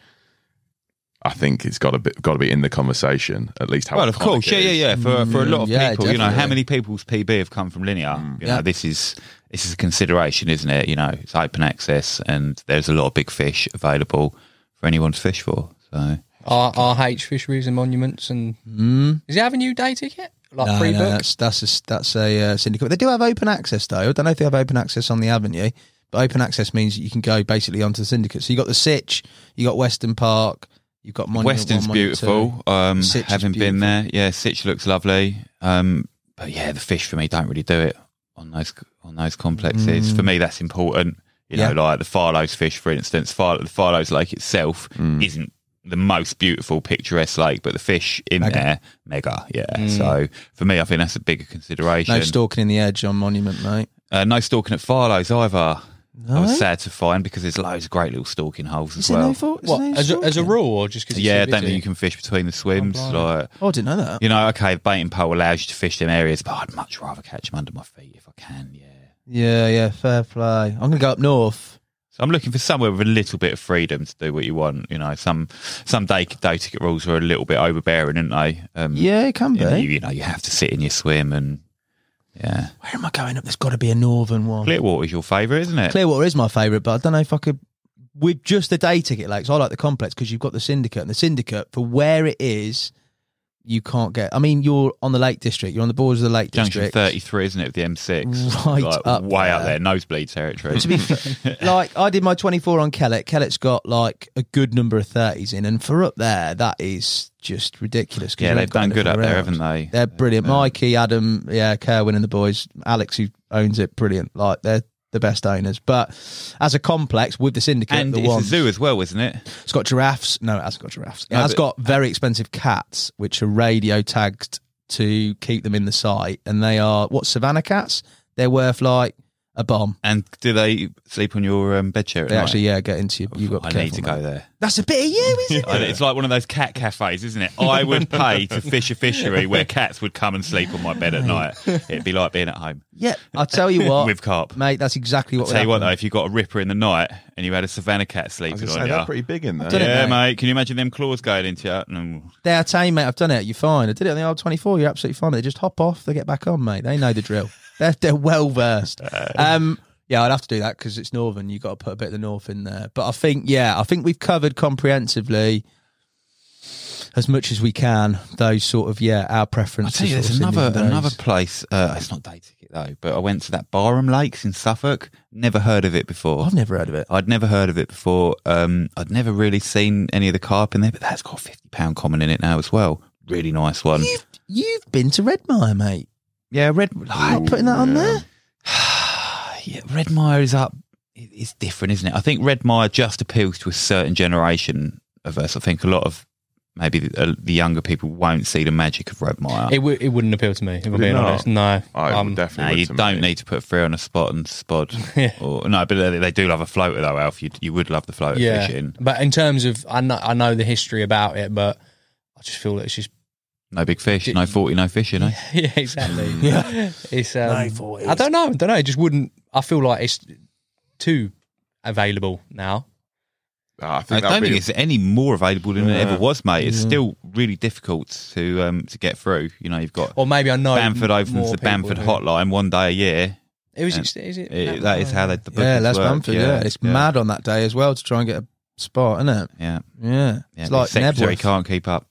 I think it's got to be, got to be in the conversation, at least. How well, of iconic course, it yeah, yeah, is. yeah. For for a lot of Yeah, people, you know, how definitely. many people's P B have come from Linear? You know, Yeah. this is this is a consideration, isn't it? You know, it's open access, and there's a lot of big fish available for anyone to fish for. So R- RH Fisheries and Monuments. And Mm. is it having a new day ticket? Like No, pre-book? no, that's that's a, that's a uh, syndicate. They do have open access though. I don't know if they have open access on the Avenue, but open access means that you can go basically onto the syndicate. So you got the Sitch, you got Western Park, you've got Monument Weston's one, Monument beautiful. Um, Sitch is having been beautiful. there, yeah, Sitch looks lovely. Um, but yeah, the fish for me don't really do it on those on those complexes. Mm. For me, that's important. You Yeah. know, like the Farlow's fish, for instance. Far, the Farlow's lake itself isn't the most beautiful, picturesque lake, but the fish in Mega. there, mega, yeah. So for me, I think that's a bigger consideration. No stalking in the edge on Monument, mate. uh, no stalking at Farlow's either. I No? was sad to find because there's loads of great little stalking holes as Is there well. no fault? Is What, there no as a, as a stalking? rule or just because Yeah, I don't think you can fish between the swims. blimey. like, Oh, I didn't know that. you know, okay, the baiting pole allows you to fish them areas, but I'd much rather catch them under my feet if I can. Yeah. Yeah, yeah, fair play. I'm going to go up north. So I'm looking for somewhere with a little bit of freedom to do what you want. You know, some some day day ticket rules are a little bit overbearing, aren't they? Um, Yeah, it can be. you know, you, you know, you have to sit in your swim, and yeah, Where am I going up? There's got to be a northern one. Clearwater's your favourite, isn't it? Clearwater is my favourite, but I don't know if I could. With just the day ticket lakes, I like the complex because you've got the syndicate, and the syndicate for where it is, you can't get. I mean, you're on the Lake District, you're on the borders of the Lake Junction District. thirty-three, isn't it, of the M six? Right like, up way up there. there, nosebleed territory. To be fair, like I did my twenty-four on Kellett. Kellett's got like a good number of thirties in, and for up there, that is just ridiculous. 'cause yeah, you they've ain't got done good anything up there, around. haven't they? They're brilliant. Yeah. Mikey, Adam, yeah, Kerwin and the boys, Alex who owns it, brilliant. Like they're the best owners. But as a complex with the syndicate, And the it's one a zoo as well, isn't it? it's got giraffes. No, it hasn't got giraffes. It No, has but- got very expensive cats, which are radio tagged to keep them in the site, and they are what savannah cats. They're worth like a bomb. And do they sleep on your um, bed chair at They night? actually, yeah, get into you. You got. I need to go there. That's a bit of you, isn't I- it? It's like one of those cat cafes, isn't it? I would pay to fish a fishery where cats would come and sleep on my bed at night. It'd be like being at home Yeah, I'll tell you what, with carp. mate. That's exactly what. I'll tell you would what though, happen. if you got a ripper in the night and you had a savannah cat I was sleeping going to on say, they're you, pretty big in there. done it, yeah, mate. mate. Can you imagine them claws going into you? Mm. They are tame, mate. I've done it. You're fine. I did it on the old twenty-four. You're absolutely fine. They just hop off. They get back on, mate. They know the drill. They're they're well versed. Um, yeah, I'd have to do that because it's northern. You've got to put a bit of the north in there. But I think, yeah, I think we've covered comprehensively as much as we can. Those sort of, yeah, our I'll preferences. tell you, there's sort of another Sydney another days. place. Uh, it's not day ticket though, but I went to that Barham Lakes in Suffolk. Never heard of it before. I've never heard of it. I'd never heard of it before. Um, I'd never really seen any of the carp in there, but that's got a fifty pound common in it now as well. Really nice one. You've, you've been to Redmire, mate. Yeah, red. Not putting that on there. Yeah, Redmire is up. it- It's different, isn't it? I think Redmire just appeals to a certain generation of us. I think a lot of maybe the, uh, the younger people won't see the magic of Redmire. It, w- it wouldn't appeal to me, if I'm Would it being not? honest. No. I would Um, definitely No, would you to don't me. need to put three on a spot and spot. Yeah. Or, no, but they, they do love a floater though, Alf. You, you would love the floater yeah. fishing. But in terms of, I know, I know the history about it, but I just feel that it's just, No big fish, no forty, no fishing. Eh? yeah, exactly. Yeah. It's, um, No forties. I don't know. I don't know. It just wouldn't, I feel like it's too available now. Ah, I I think don't that'd think be it's any more available than it Yeah. ever was, mate. It's still really difficult to um, to get through. You know, you've got Or maybe I know. Bamford more opens the people Bamford who- hotline one day a year. Is And it, is it, It- that is how they, the Yeah, bookings Les work. Bamford. Yeah, it's mad on that day as well to try and get a spot, isn't it? Yeah, Yeah, yeah. it's the like secretary Nebworth. can't keep up.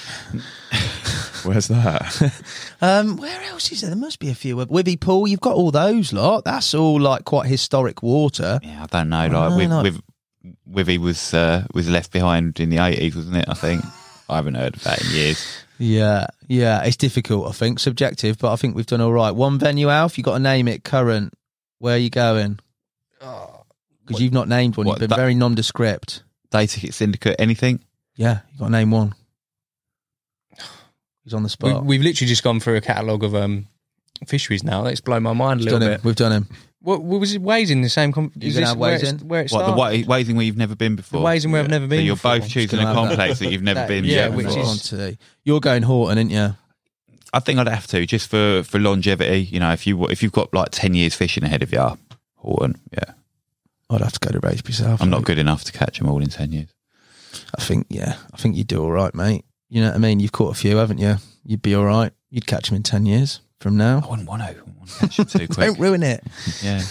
Where's that? Um, where else is there? There must be a few. Wibby Pool, you've got all those lot. That's all like quite historic water. Yeah, I don't know. Like no, with, no. with Wivy was uh, was left behind in the eighties, wasn't it? I think I haven't heard of that in years. Yeah, yeah, it's difficult, I think, subjective, but I think we've done all right. One venue, Alf, you got to name it current. Where are you going? Because you've not named one. what, You've been that- very nondescript. Day Ticket Syndicate, anything? Yeah, you got to name one. He's on the We, spot. we've literally just gone through a catalogue of um, fisheries now. That's blown my mind a We've little done him. bit. We've done him. What, what was it? Ways in the same? Com- You is gonna this have where Ways it's- in? Where it What, the started? wa- Wazing where you've never been before? The Ways in where I've never been So you're before. both choosing gonna a have that. complex that you've never That- been yeah, to which before. is- On to, you're going Horton, aren't you? I think I'd have to, just for, for longevity. You know, if, you, if you've got like ten years fishing ahead of you, Horton, yeah. I'd have to go to race myself. I'm not good enough to catch them all in ten years. I think, yeah, I think you'd do all right, mate. You know what I mean? You've caught a few, haven't you? You'd be all right. You'd catch them in ten years from I now. wouldn't want to. I wouldn't want to catch them too quick. Don't ruin it. Yeah.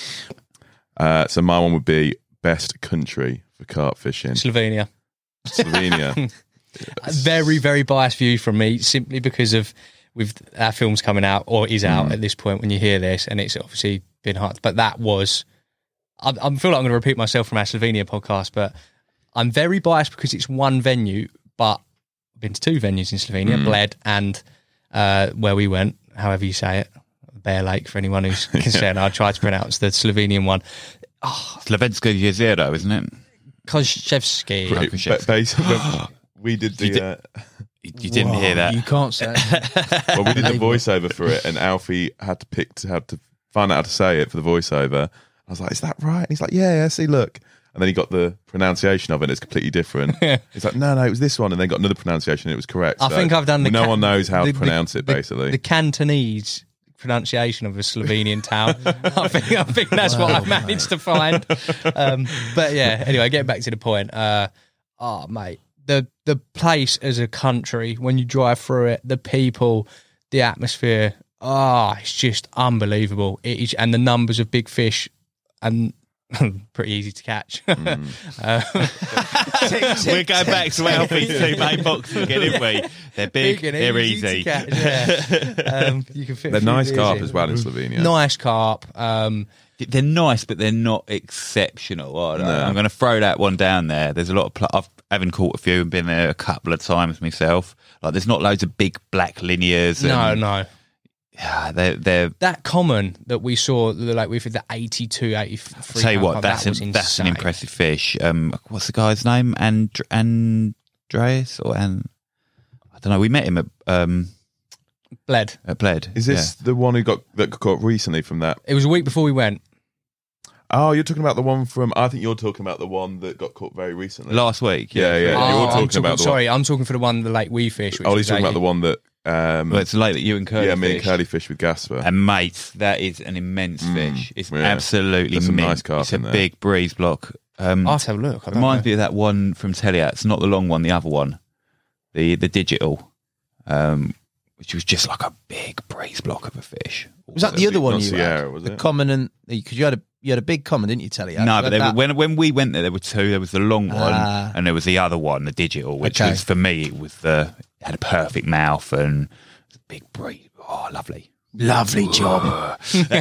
Uh, so my one would be best country for carp fishing. Slovenia. Slovenia. A very, very biased view from me, simply because of with our film's coming out or is out at this point when you hear this, and it's obviously been hard. But that was, I, I feel like I'm going to repeat myself from our Slovenia podcast, but I'm very biased because it's one venue, but I've been to two venues in Slovenia, Bled and uh, where we went, however you say it, Bear Lake, for anyone who's concerned. I tried to pronounce the Slovenian one. Slovenska Jezero, isn't it? Koszewski. Right. Ba- basically, we did You the did- uh, You, you didn't hear that. You can't say it. well, we did the voiceover for it, and Alfie had to pick to had to find out how to say it for the voiceover. I was like, "Is that right?" And he's like, "Yeah, yeah. See, look." And then he got the pronunciation of it. And it's completely different. He's like, "No, no, it was this one." And then got another pronunciation. And it was correct. I So think I've done the. No Can- one knows how the- to pronounce the- it. the- Basically, the Cantonese pronunciation of a Slovenian town. I think I think that's what I've managed to find. Um, but yeah, anyway, getting back to the point. Uh, oh, mate, the the place as a country, when you drive through it, the people, the atmosphere. Oh, it's just unbelievable. It is, and the numbers of big fish, and pretty easy to catch. Mm. uh, We're going back to Alfie's two main boxes again, aren't we? They're big, and they're easy easy. to catch, yeah. um, you can fit a they're few nice beers carp in. as well in Slovenia. Nice carp. Um, They're nice, but they're not exceptional. Are they? No. I'm going to throw that one down there. There's a lot of. Pl- I've having caught a few and been there a couple of times myself. Like, there's not loads of big black linears. no, and, no. Yeah, they're they're. That common that we saw, like with the eighty-two, eighty-three. I tell you what, carp, that's that was an, that's an insane. impressive fish. Um, what's the guy's name? And Andreas or and I don't know. We met him at um Bled. at Bled. Is this the one who got that got caught recently from that? It was a week before we went. Oh, you're talking about the one from. I think you're talking about the one that got caught very recently. Yeah. last week? Yeah, yeah. Oh, You're I'm talking about the sorry, I'm talking for the one the lake we fish. Which Oh, was he's talking about the eighty. one that. Um, Well, it's the lake that you and Curly yeah, me and fished. Curly fish with Gasper. And mate, that is an immense fish. It's yeah. absolutely There's some mint. nice carp It's a in there. big breeze block. Um, I'll have to have a look. I don't reminds know. me of that one from Teliat. It's not the long one, the other one, the the digital, um, which was just like a big breeze block of a fish. Was that the other one Not you Sierra, had? was the it? common and because you had a you had a big common, didn't you, Telly? No, but there were, when when we went there, there were two. There was the long one, Ah. and there was the other one, the digital, which Okay. was for me. It was the it had a perfect mouth and it was a big breeze. Oh, lovely, lovely job.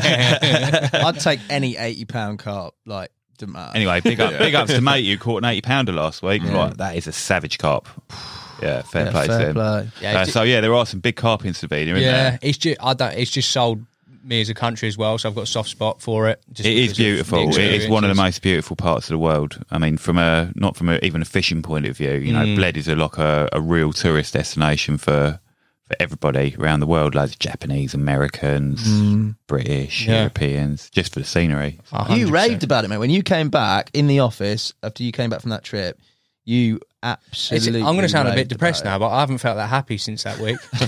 I'd take any eighty pound carp. Like, doesn't matter. Anyway, big up, big ups to mate. You caught an eighty pounder last week. Right, that is a savage carp. Yeah, fair Yeah, play fair to him. play. Yeah, Uh, it- so yeah, there are some big carp in Slovenia. Isn't Yeah, there? it's just I don't. It's just sold me as a country as well, so I've got a soft spot for it. Just It is because of the beautiful. It is one of the experiences. most beautiful parts of the world. I mean, from a not from a, even a fishing point of view. You know, Mm. Bled is a, like a, a real tourist destination for for everybody around the world. Loads of Japanese, Americans, British, Yeah. Europeans, just for the scenery. one You hundred percent. raved about it, mate. When you came back in the office after you came back from that trip, you It's, absolutely. I'm going to sound a bit raved depressed about now, but I haven't felt that happy since that week. Like,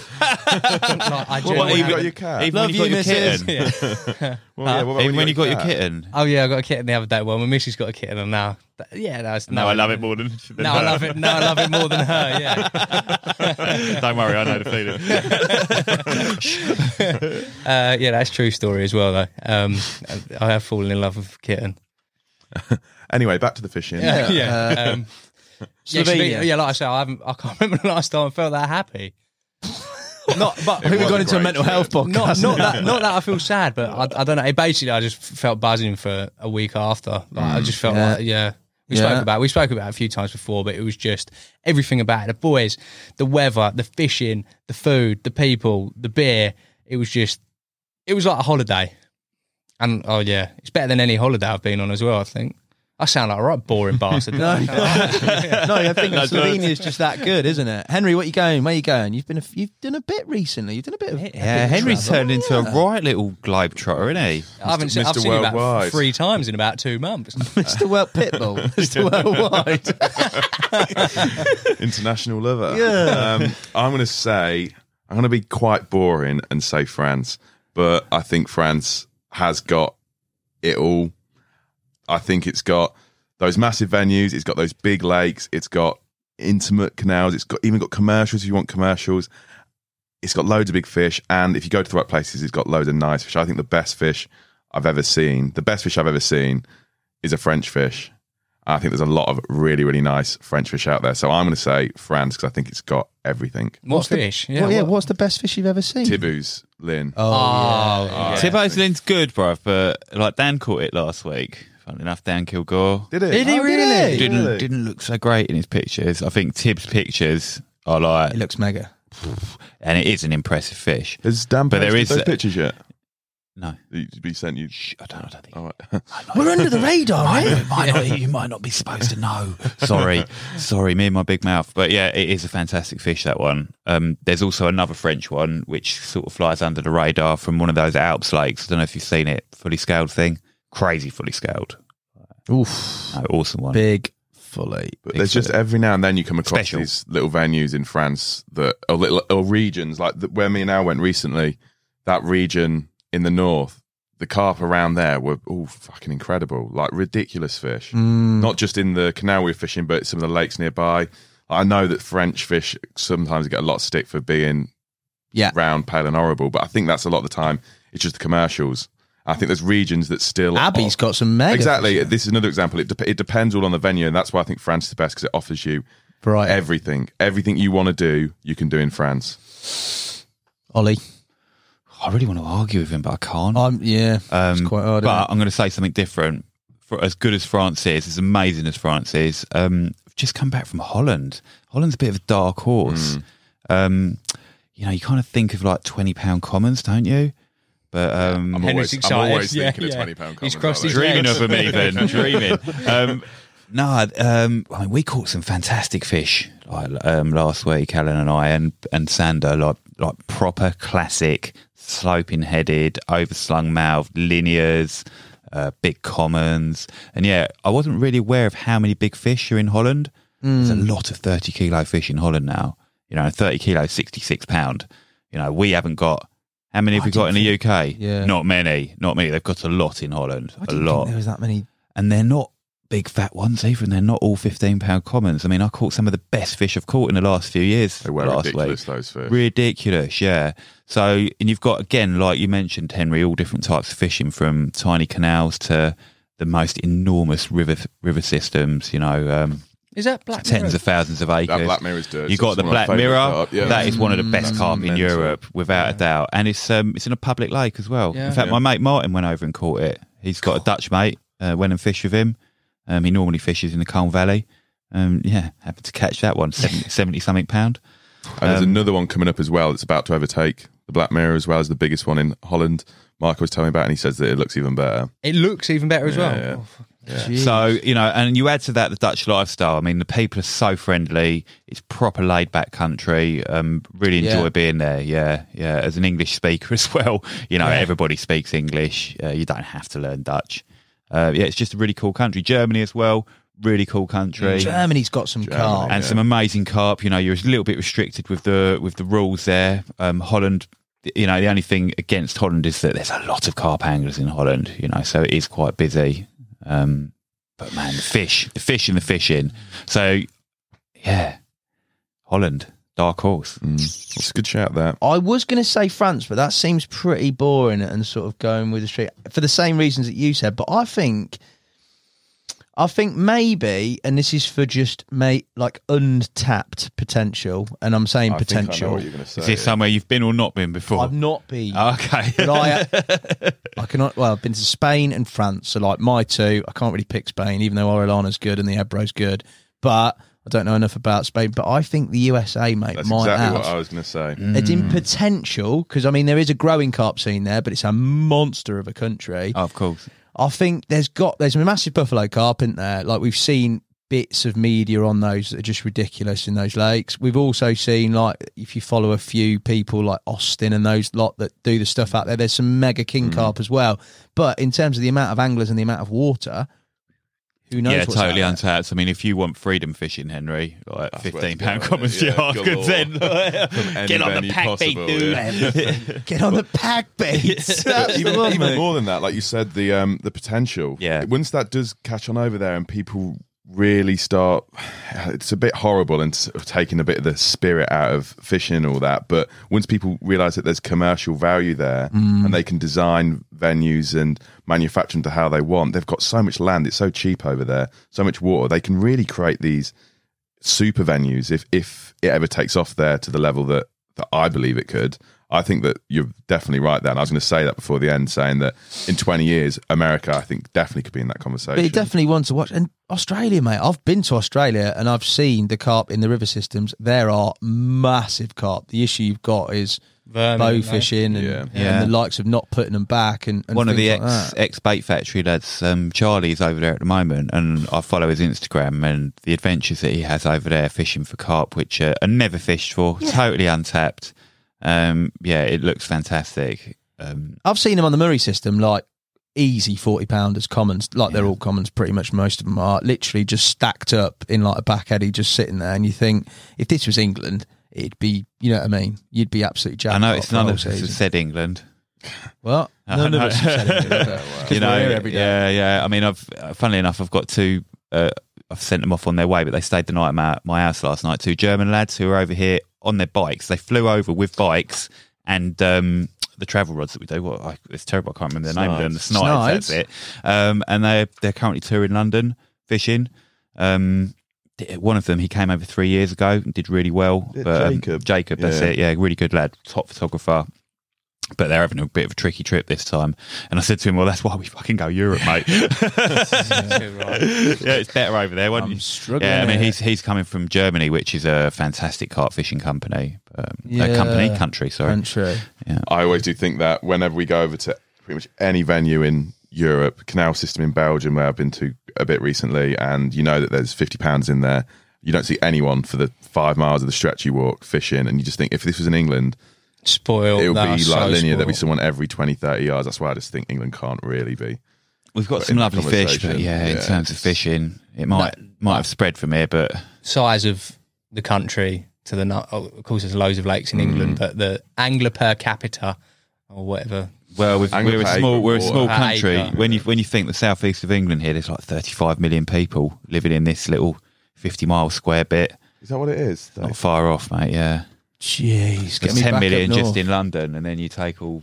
I Well, genuinely you haven't. got your cat. Even when Love you got you, your missus. kitten. Well, yeah, what about Even when you got your cat? kitten. Oh yeah, I got a kitten the other day. Well, my missus got a kitten, and now, yeah, no, it's, No, I love it more than. than No, I her. love it. No, I love it more than her. Yeah. Don't worry, I know the feeling. Uh, yeah, that's a true story as well, though. Um, I have fallen in love with a kitten. Anyway, back to the fishing. Yeah, yeah. Um, yeah, Slovenia. Slovenia, yeah, like I said, I haven't. I can't remember the last time I felt that happy. Not, but It We've was gone a into a great mental trip. health podcast. not, not that, not that I feel sad, but I, I don't know. It basically, I just felt buzzing for a week after. Like, I just felt Yeah. like, yeah, We Yeah. spoke about we spoke about it a few times before, but it was just everything about it. The boys, the weather, the fishing, the food, the people, the beer. It was just, it was like a holiday. And oh yeah, it's better than any holiday I've been on as well, I think. I sound like a right boring bastard. No, no, I think Slovenia is just that good, isn't it? Henry, what you going? Where you going? You've been, a, you've done a bit recently. You've done a bit of a bit Yeah, of Henry's travel. turned into a right little globetrotter, isn't he? I haven't seen, I've Mister seen you about Worldwide. three times in about two months. Mister World Pitbull, Mister Worldwide. International lover. Yeah. Um, I'm going to say, I'm going to be quite boring and say France, but I think France has got it all. I think it's got those massive venues, it's got those big lakes, it's got intimate canals, it's got even got commercials if you want commercials. It's got loads of big fish, and if you go to the right places, it's got loads of nice fish. I think the best fish I've ever seen, the best fish I've ever seen is a French fish. I think there's a lot of really, really nice French fish out there. So I'm going to say France because I think it's got everything. What fish? Yeah, well, yeah. what- What's the best fish you've ever seen? Thibaut's, Lynn. Oh, Oh, yeah. yeah. Thibaut's Lynn's good, bruv, but like Dan caught it last week. Funnily enough, Dan Kilgore. Did it? Did he Oh, really? Didn't Really? didn't look so great in his pictures. I think Tibbs' pictures are like, It looks mega. and it is an impressive fish. Has Dan But there posted is those a- pictures yet? No, He he sent you. Shh, I don't, I don't think. Oh, right. We're under the radar, right? might not, you might not be supposed to know. Sorry, sorry, me and my big mouth. But yeah, it is a fantastic fish, that one. Um, there's also another French one which sort of flies under the radar from one of those Alps lakes. I don't know if you've seen it, fully scaled thing. Crazy fully scaled. Oof. No, awesome one. Big fully. But Big there's just fillet. every now and then you come across Special. these little venues in France that or little or regions like the, where me and Al went recently. That region in the north, the carp around there were all fucking incredible, like ridiculous fish. Mm. Not just in the canal we were fishing, but some of the lakes nearby. I know that French fish sometimes get a lot of stick for being Yeah. round, pale, and horrible, but I think that's a lot of the time it's just the commercials. I think there's regions that still Abbey's got some mega. exactly. fish. This is another example. It, de- it depends all on the venue, and that's why I think France is the best because it offers you Right. everything. Everything you want to do, you can do in France. Ollie. I really want to argue with him, but I can't. Um, yeah. Um, it's quite hard. but isn't it? I'm going to say something different. For as good as France is, as amazing as France is, um, I've just come back from Holland. Holland's a bit of a dark horse. Um, you know, you kind of think of like twenty pound commons, don't you? But um, I'm Henry's always, excited. I'm always Yeah, thinking yeah. of twenty pound. He's crossed his dreaming legs. of them even dreaming. Um, no, um, I mean we caught some fantastic fish like, um, last week, Alan and I, and and Sander, like like proper classic sloping headed, overslung mouth linears, uh, big commons, and yeah, I wasn't really aware of how many big fish are in Holland. There's a lot of thirty kilo fish in Holland now. You know, thirty kilo, sixty six pound. You know, we haven't got. How many have I we got in didn't the U K? Yeah. Not many, not many. They've got a lot in Holland, I a didn't lot. think there was that many. And they're not big fat ones either, and they're not all fifteen pound commons. I mean, I caught some of the best fish I've caught in the last few years. They were last ridiculous, week. those fish. Ridiculous, yeah. So, and you've got, again, like you mentioned, Henry, all different types of fishing, from tiny canals to the most enormous river river systems, you know, um, Is that black tens mirror? of thousands of acres. That Black Mirror's dirty. You got It's the one of my Black favourite Mirror. carp, yeah. That is one of the best That's carp in mental. Europe, without a doubt. And it's um, it's in a public lake as well. Yeah. In fact, Yeah. my mate Martin went over and caught it. He's got a Dutch mate. Uh, went and fished with him. Um, he normally fishes in the Colne Valley. Um, yeah, happened to catch that one, seventy something pound. And there's Um, another one coming up as well. It's about to overtake the Black Mirror as well as the biggest one in Holland. Michael was telling me about it, and he says that it looks even better. It looks even better as Yeah, well. yeah. Oh, fuck. So, you know, and you add to that the Dutch lifestyle. I mean, the people are so friendly. It's proper laid back country. Um, really enjoy Yeah. being there. Yeah, yeah. As an English speaker as well, you know, Yeah. everybody speaks English. Uh, you don't have to learn Dutch. Uh, yeah, it's just a really cool country. Germany as well, really cool country. Germany's got some Germany. carp. And Yeah. some amazing carp. You know, you're a little bit restricted with the with the rules there. Um, Holland, you know, the only thing against Holland is that there's a lot of carp anglers in Holland. You know, so it is quite busy. Um, but man, the fish, the fish and the fishing. So yeah, Holland, dark horse. Mm. It's a good shout there. I was going to say France, but that seems pretty boring and sort of going with the street for the same reasons that you said. But I think, I think maybe, and this is for just mate like untapped potential, and I'm saying I think I know potential. what you're going to say. Is this somewhere you've been or not been before? I've not been. Okay. But I, I cannot. Well, I've been to Spain and France, so like my two. I can't really pick Spain, even though Orellana's good and the Ebro's good. But I don't know enough about Spain. But I think the U S A, mate, That's might exactly have. what I was going to say. It's in potential because I mean there is a growing carp scene there, but it's a monster of a country. Oh, of course. I think there's got there's a massive buffalo carp in there. Like we've seen bits of media on those that are just ridiculous in those lakes. We've also seen, like, if you follow a few people like Austin and those lot that do the stuff out there, there's some mega king carp as well. But in terms of the amount of anglers and the amount of water, who knows? Yeah, what's totally out there. untapped. I mean, if you want freedom fishing, Henry, like That's where fifteen it's pound going, commons to yeah, your galore. good then. From any Get on the venue pack bait, possible, dude. yeah. Get on the pack baits. That's the even, one, even mate. more than that, like you said, the um the potential. Yeah. Once that does catch on over there and people really start, it's a bit horrible and sort of taking a bit of the spirit out of fishing and all that. But once people realise that there's commercial value there and they can design venues and manufacture them to how they want, they've got so much land. It's so cheap over there, so much water. They can really create these super venues if if it ever takes off there to the level that that I believe it could. I think that you're definitely right there. And I was going to say that before the end, saying that in twenty years, America, I think, definitely could be in that conversation. But it definitely wants to watch. And Australia, mate, I've been to Australia and I've seen the carp in the river systems. There are massive carp. The issue you've got is Vermin, bow no? fishing and, Yeah. and Yeah. the likes of not putting them back. And, and One of the things like ex that. ex bait factory lads, um, Charlie's over there at the moment, and I follow his Instagram and the adventures that he has over there fishing for carp, which uh, are never fished for, totally untapped. Um, yeah, it looks fantastic. Um, I've seen them on the Murray system, like easy forty pounders commons, like they're all commons, pretty much most of them are literally just stacked up in like a back eddy, just sitting there. And you think, if this was England, it'd be, you know what I mean? You'd be absolutely jacked. I know it's none of us have said England. Well, none of us have said England. You know, we're here every day. yeah, yeah. I mean, I've funnily enough, I've got two. Uh, I've sent them off on their way, but they stayed the night at my, my house last night. Two German lads who are over here on their bikes. They flew over with bikes and um, the travel rods that we do. What I, it's terrible. I can't remember the name of them. The Snides. Snides. That's it. Um, and they they're currently touring London fishing. Um, one of them, he came over three years ago and did really well. Yeah, But, um, Jacob. Jacob, that's Yeah. it. Yeah, really good lad, top photographer. But they're having a bit of a tricky trip this time. And I said to him, well, that's why we fucking go Europe, mate. Yeah, it's better over there. I'm You? struggling. Yeah, I mean, here. he's he's coming from Germany, which is a fantastic carp fishing company. Um, Yeah. uh, company, country, sorry. Country. Yeah. I always do think that whenever we go over to pretty much any venue in Europe, canal system in Belgium, where I've been to a bit recently, and you know that there's fifty pounds in there, you don't see anyone for the five miles of the stretch you walk fishing, and you just think, if this was in England, Spoiled. it would no, be so like linear, there'd be spoiled. someone every twenty, thirty yards. That's why I just think England can't really be. We've got But some in lovely fish, but conversation, yeah, in yeah, terms of it's- fishing, it might might have spread from here, but Size of the country to the nu- oh, of course there's loads of lakes in Mm. England, but the angler per capita or whatever. well, we've, Angler we're a per small acre we're a of small water. country. Acre. When you when you think the southeast of England here, there's like thirty-five million people living in this little fifty mile square bit. Is that what it is? though? Not far off, mate. Yeah, Jeez, get there's me ten back million up just north. in London, and then you take all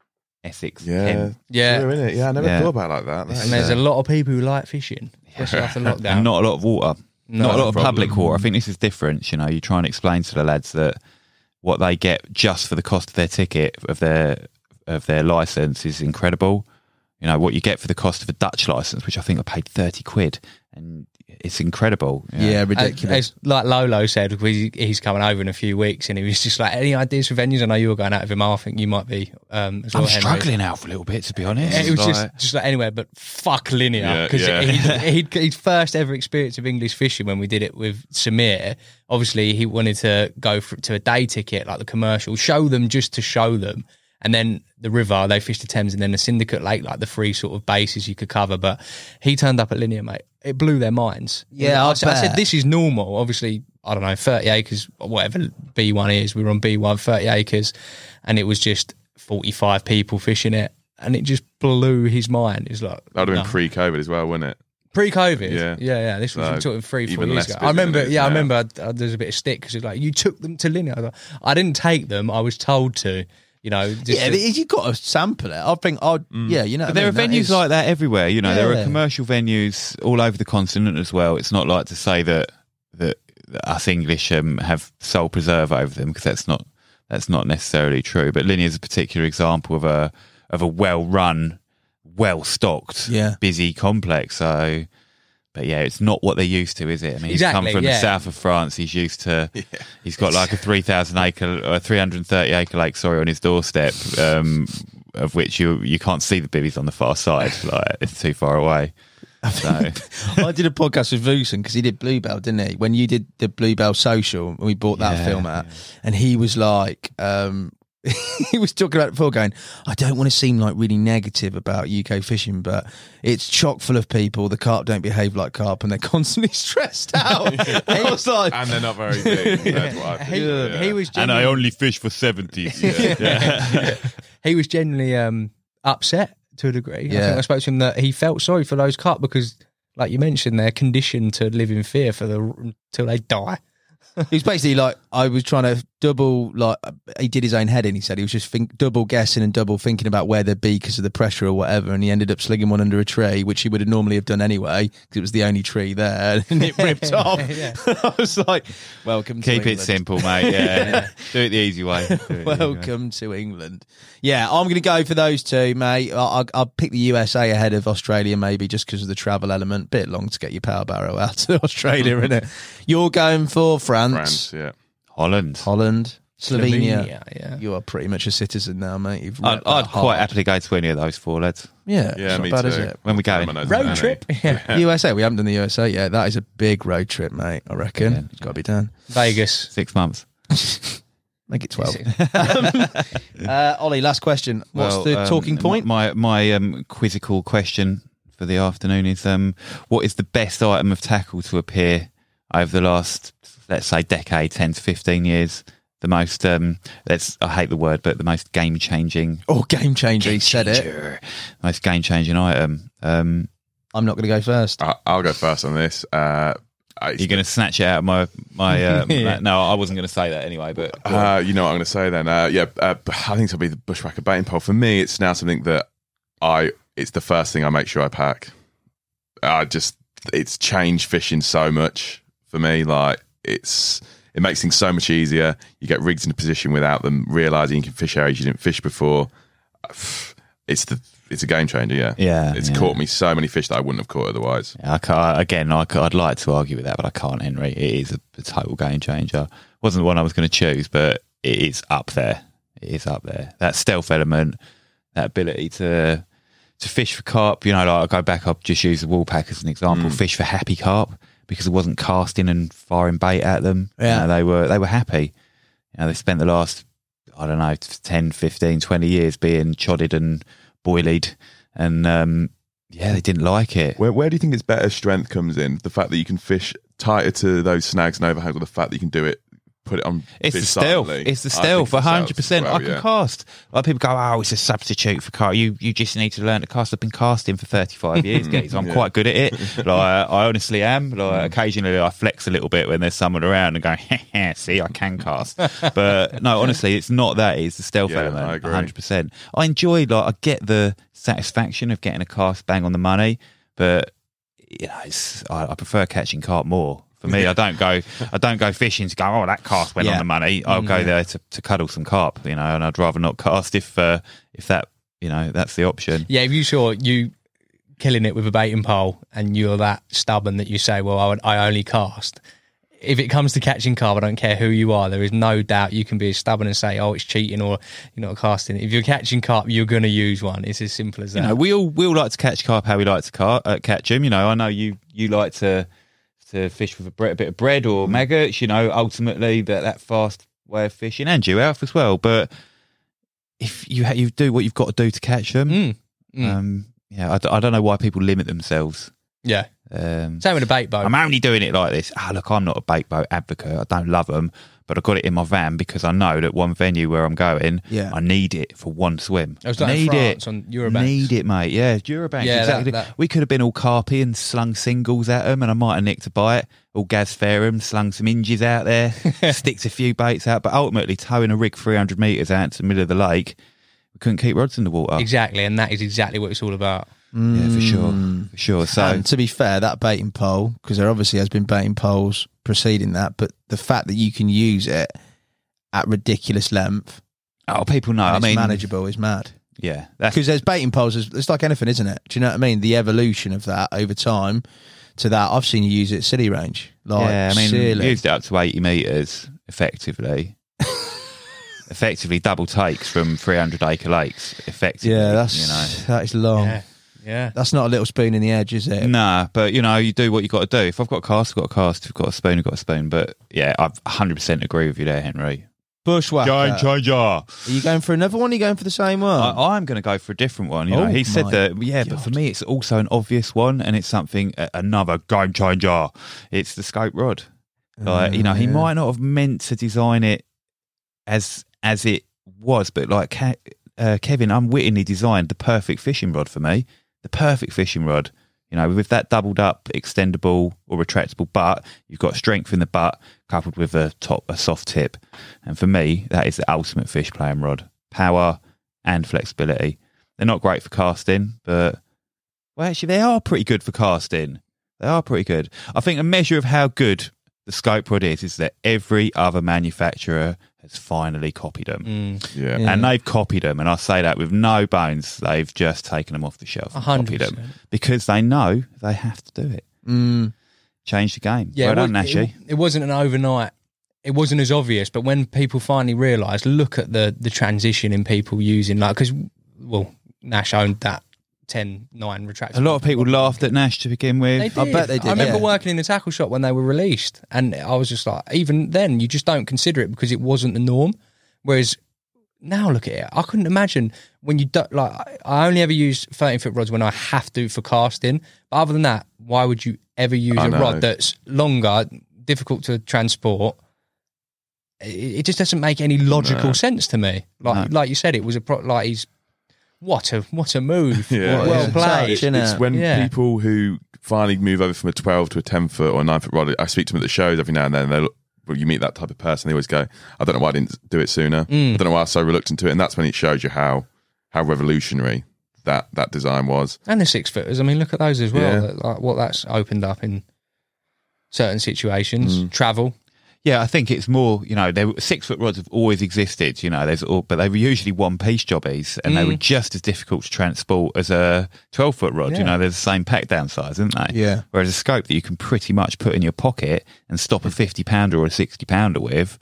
Essex. Yeah, Kent, Yeah. True, innit? Yeah, I never Yeah. thought about it like that. That And is- there's a lot of people who like fishing, especially after lockdown. and not a lot of water. No not a lot of problem. public water. I think this is different. You know, you try and explain to the lads that what they get just for the cost of their ticket of their of their license is incredible. You know what you get for the cost of a Dutch license, which I think I paid thirty quid, and it's incredible. you know. Yeah, Uh, ridiculous. It's like Lolo said, we- he's coming over in a few weeks, and he was just like, "Any ideas for venues?" I know you were going out of him. I think you might be. Um, as well, I'm Henry. struggling out for a little bit, to be honest. It was Like- just, just like anywhere, but fuck linear Yeah, because yeah. he, he'd, he'd first ever experience of English fishing when we did it with Samir. Obviously, he wanted to go for, to a day ticket, like the commercial, show them just to show them. And then the river, they fished the Thames, and then the Syndicate Lake, like the three sort of bases you could cover. But he turned up at Linear, mate. It blew their minds. Yeah, I, I said- I said, bet. this is normal. Obviously, I don't know, thirty acres, or whatever B one is. We were on B one, thirty acres, and it was just forty-five people fishing it. And it just blew his mind. It was like, that would have no. been pre-COVID as well, wouldn't it? Pre-COVID, Yeah. yeah, yeah. This was So, we're talking three, four even years less ago. I busy than remember, it is yeah, I now. remember. Uh, there's a bit of stick because it's like you took them to Linear. I, was like, I didn't take them. I was told to You know, just Yeah, to- you've got to sample it. I think, I'd, yeah, you know. But what I there mean? are That venues is- like that everywhere. You know, there Yeah. are commercial venues all over the continent as well. It's not like to say that that, that us English um, have sole preserve over them, because that's not that's not necessarily true. But Linear is a particular example of a of a well run, well stocked, Yeah. busy complex. So. But yeah, it's not what they're used to, is it? I mean, he's Exactly, come from yeah. the south of France. He's used to. He's got like a three thousand acre, or three hundred thirty acre lake, sorry, on his doorstep, um, of which you you can't see the bibbies on the far side. Like it's too far away. So I did a podcast with Vusen because he did Bluebell, didn't he? When you did the Bluebell Social, and we bought that Yeah, film out, and he was like, um, he was talking about it before, going, I don't want to seem like really negative about U K fishing, but it's chock full of people. The carp don't behave like carp, and they're constantly stressed out. I was like, And they're not very big. That's what I he, think. Yeah. he was and I genuinely, only fish for seventies. he was genuinely um, upset to a degree. I Yeah. think I spoke to him that he felt sorry for those carp because, like you mentioned, they're conditioned to live in fear for the till they die. he was basically like, I was trying to double, like, he did his own heading. He said he was just think, double guessing and double thinking about where they'd be because of the pressure or whatever. And he ended up slinging one under a tree, which he would have normally have done anyway because it was the only tree there, and it ripped off. I was like, welcome to Keep it England. simple, mate. Yeah, do it the easy way. Do it the easy way. Welcome to England. Yeah, I'm going to go for those two, mate. I'll, I'll pick the U S A ahead of Australia, maybe just because of the travel element. Bit long to get your power barrow out to Australia, isn't it? You're going for France, France, yeah. Holland. Holland, Slovenia. Slovenia, yeah. You are pretty much a citizen now, mate. You've I'd, worked that I'd hard. quite happily go to any of those four, lads. Yeah, Yeah, it's not me bad, too. is it? When we going? Road Road trip, yeah. U S A, we haven't done the U S A yet. That is a big road trip, mate. I reckon Yeah. it's got to be done. Vegas. Six months. Make it twelve. um, uh, Ollie, last question. What's Well, the um, talking point? My my um, quizzical question for the afternoon is: um, what is the best item of tackle to appear over the last, let's say, decade, ten to fifteen years? The most, um, let's I hate the word, but the most game changing. Oh, game changer. He said it. Most game changing item. Um, I'm not going to go first. I- I'll go first on this. Uh, I- you're going to snatch it out of my my. Uh, my- no, I wasn't going to say that anyway. But Uh, you know what I'm going to say then? Uh, yeah, uh, I think it'll be the Bushwhacker baiting pole. For me, it's now something that I. It's the first thing I make sure I pack. I just it's changed fishing so much for me. Like it's it makes things so much easier. You get rigs in a position without them realizing you can fish areas you didn't fish before. It's the it's a game changer. Yeah, Yeah, It's yeah. caught me so many fish that I wouldn't have caught otherwise. I can't, again, I, I'd like to argue with that, but I can't, Henry. It is a, a total game changer. Wasn't the one I was going to choose, but it is up there. It is up there. That stealth element, that ability to to fish for carp. You know, like I go back, I'll just use the Woolpack as an example. Fish for happy carp because it wasn't casting and firing bait at them. Yeah. You know, they were they were happy. You know, they spent the last, I don't know, ten, fifteen, twenty years being chodded and boilied, and um, yeah, they didn't like it. Where where do you think its better strength comes in? The fact that you can fish tighter to those snags and overhangs, or the fact that you can do it, put it on. It's the fish stealth. silently? It's the I think stealth. it's the A hundred percent. stealth I as can well, cast. A lot of people go, "Oh, it's a substitute for carp." You you just need to learn to cast. I've been casting for thirty five years, guys. I'm Yeah. quite good at it. Like I honestly am. Like occasionally, I flex a little bit when there's someone around and go, "See, I can cast." But no, honestly, it's not that. It's the stealth Yeah, I element. agree. A hundred percent. I enjoy. Like I get the satisfaction of getting a cast bang on the money, but you know, it's, I, I prefer catching carp more. For me, I don't go. I don't go fishing to go. Oh, that cast went Yeah. on the money. I'll go there to, to cuddle some carp, you know. And I'd rather not cast if uh, if that, you know, that's the option. Yeah, if you saw you killing it with a baiting pole and you're that stubborn that you say, well, I, would, I only cast. If it comes to catching carp, I don't care who you are. There is no doubt you can be as stubborn and say, oh, it's cheating or you're not casting. If you're catching carp, you're going to use one. It's as simple as that. You know, we all we all like to catch carp how we like to car, uh, catch them. You know, I know you you like to to fish with a, bre- a bit of bread or maggots. You know, ultimately that that fast way of fishing, and you Alf as well. But if you ha- you do what you've got to do to catch them, Mm, mm. um, yeah, I, d- I don't know why people limit themselves. yeah. Um, Same with a bait boat. I'm only doing it like this. Ah, look, I'm not a bait boat advocate. I don't love them, but I got it in my van because I know that one venue where I'm going, Yeah. I need it for one swim. I was like in need France it. on Eurobanks. Need it, mate. Yeah, Eurobanks. Yeah, exactly. that- that- We could have been all carpy and slung singles at them, and I might have nicked a bite. All Gaz Fairham, slung some inges out there, sticked a few baits out, but ultimately towing a rig three hundred metres out to the middle of the lake, we couldn't keep rods in the water. Exactly, and that is exactly what it's all about. Yeah, for sure. For sure. So, And to be fair, that baiting pole, because there obviously has been baiting poles preceding that, but the fact that you can use it at ridiculous length, oh, people know. and I it's mean, manageable is mad. yeah, that's Because there's baiting poles, it's it's like anything, isn't it? Do you know what I mean? The evolution of that over time to that, I've seen you use it at City Range. Like, yeah, I mean, silly. used it up to eighty metres effectively. effectively double takes from three hundred acre lakes. Effectively, yeah, that's you know. that is long. Yeah, yeah. That's not a little spoon in the edge, is it? Nah, but you know, you do what you got to do. If I've got a cast, I've got a cast. If I've got a spoon, I've got a spoon. But yeah, I one hundred percent agree with you there, Henry. Bushwhacker. Game changer. Are you going for another one? Or are you going for the same one? I, I'm going to go for a different one. You know, Oh he said my that, yeah, but for me, it's also an obvious one, and it's something uh, another game changer. It's the scope rod. Like, you know, he yeah. might not have meant to design it as as it was, but like Ke- uh, Kevin unwittingly designed the perfect fishing rod for me. The perfect fishing rod. You know, with that doubled up, extendable or retractable butt, you've got strength in the butt coupled with a top, a soft tip. And for me, that is the ultimate fish playing rod. Power and flexibility. They're not great for casting, but well, actually, they are pretty good for casting. They are pretty good. I think a measure of how good the scope rod is is that every other manufacturer has finally copied them. Mm. Yeah. Yeah. And they've copied them, and I say that with no bones. They've just taken them off the shelf and A hundred copied them percent. because they know they have to do it. Mm. Change the game. Yeah, well it, done, wa- Nashy. it, it wasn't an overnight. It wasn't as obvious, but when people finally realised, look at the the transition in people using like because well, Nash owned that ten nine retractable. A lot of people laughed at Nash to begin with. They did. I bet they did, I remember yeah. working in the tackle shop when they were released, and I was just like, even then, you just don't consider it because it wasn't the norm. Whereas now, look at it. I couldn't imagine when you do, like. I only ever use thirteen foot rods when I have to for casting. But other than that, why would you ever use I a know. rod that's longer, difficult to transport? It, it just doesn't make any logical No. sense to me. Like, No. like you said, it was a pro, like he's what a what a move. Yeah. well, Well, well it's a played. touch, innit? It's when Yeah. people who finally move over from a twelve to a ten foot or a nine foot rod, I speak to them at the shows every now and then, and they look, well, you meet that type of person, they always go, I don't know why I didn't do it sooner. Mm. I don't know why I was so reluctant to it. And that's when it shows you how how revolutionary that, that design was. And the six footers. I mean, look at those as well. Yeah. that- Like what that's opened up in certain situations. Mm. Travel. Yeah, I think it's more, you know, they were, six foot rods have always existed, you know, there's all, but they were usually one piece jobbies and they Mm. were just as difficult to transport as a twelve foot rod. Yeah. You know, they're the same pack down size, aren't they? Yeah. Whereas a scope that you can pretty much put in your pocket and stop a fifty pounder or a sixty pounder with.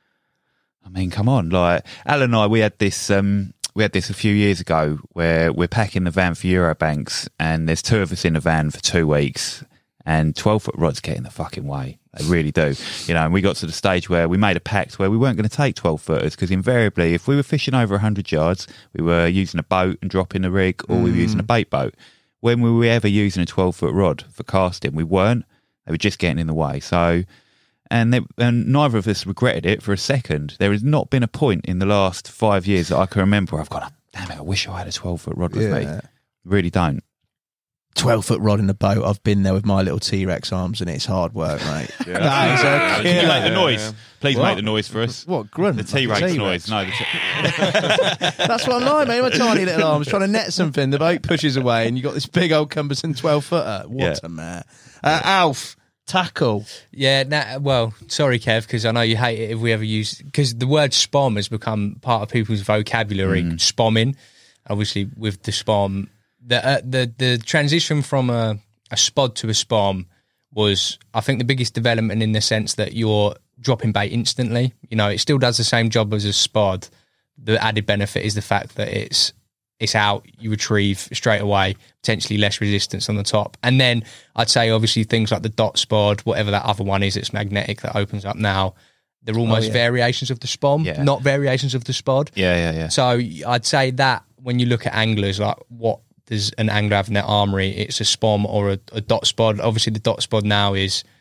I mean, come on. Like, Alan and I, we had this, um, we had this a few years ago where we're packing the van for Eurobanks and there's two of us in the van for two weeks and twelve foot rods get in the fucking way. They really do. You know, and we got to the stage where we made a pact where we weren't going to take twelve footers because invariably if we were fishing over one hundred yards, we were using a boat and dropping the rig or we were using a bait boat. When we were ever using a twelve foot rod for casting, we weren't. They were just getting in the way. So, and, they, and neither of us regretted it for a second. There has not been a point in the last five years that I can remember where I've gone, damn it, I wish I had a twelve foot rod with me. Yeah. Really don't. twelve foot rod in the boat. I've been there with my little T-Rex arms and it's hard work, mate. Yeah. That is a Can you killer. make the noise? Please What? make the noise for us. What, grunt? The Like a T-Rex noise. No, the t- That's what I'm like, mate. My tiny little arms trying to net something. The boat pushes away and you got this big old cumbersome twelve footer. What Yeah. a mare. Uh, Alf, tackle. Yeah, nah, well, sorry, Kev, because I know you hate it if we ever use... Because the word spom has become part of people's vocabulary, spomming. Obviously, with the spom... The, uh, the the transition from a, a spod to a spom was, I think, the biggest development in the sense that you're dropping bait instantly. You know, it still does the same job as a spod. The added benefit is the fact that it's it's out, you retrieve straight away, potentially less resistance on the top. And then I'd say, obviously, things like the dot spod, whatever that other one is, it's magnetic that opens up now. They're almost yeah. variations of the spom, Yeah. not variations of the spod. yeah, yeah, yeah. So I'd say that when you look at anglers, like what does an angler have in their armory, it's a spom or a, a dot spod. Obviously, the dot spod now is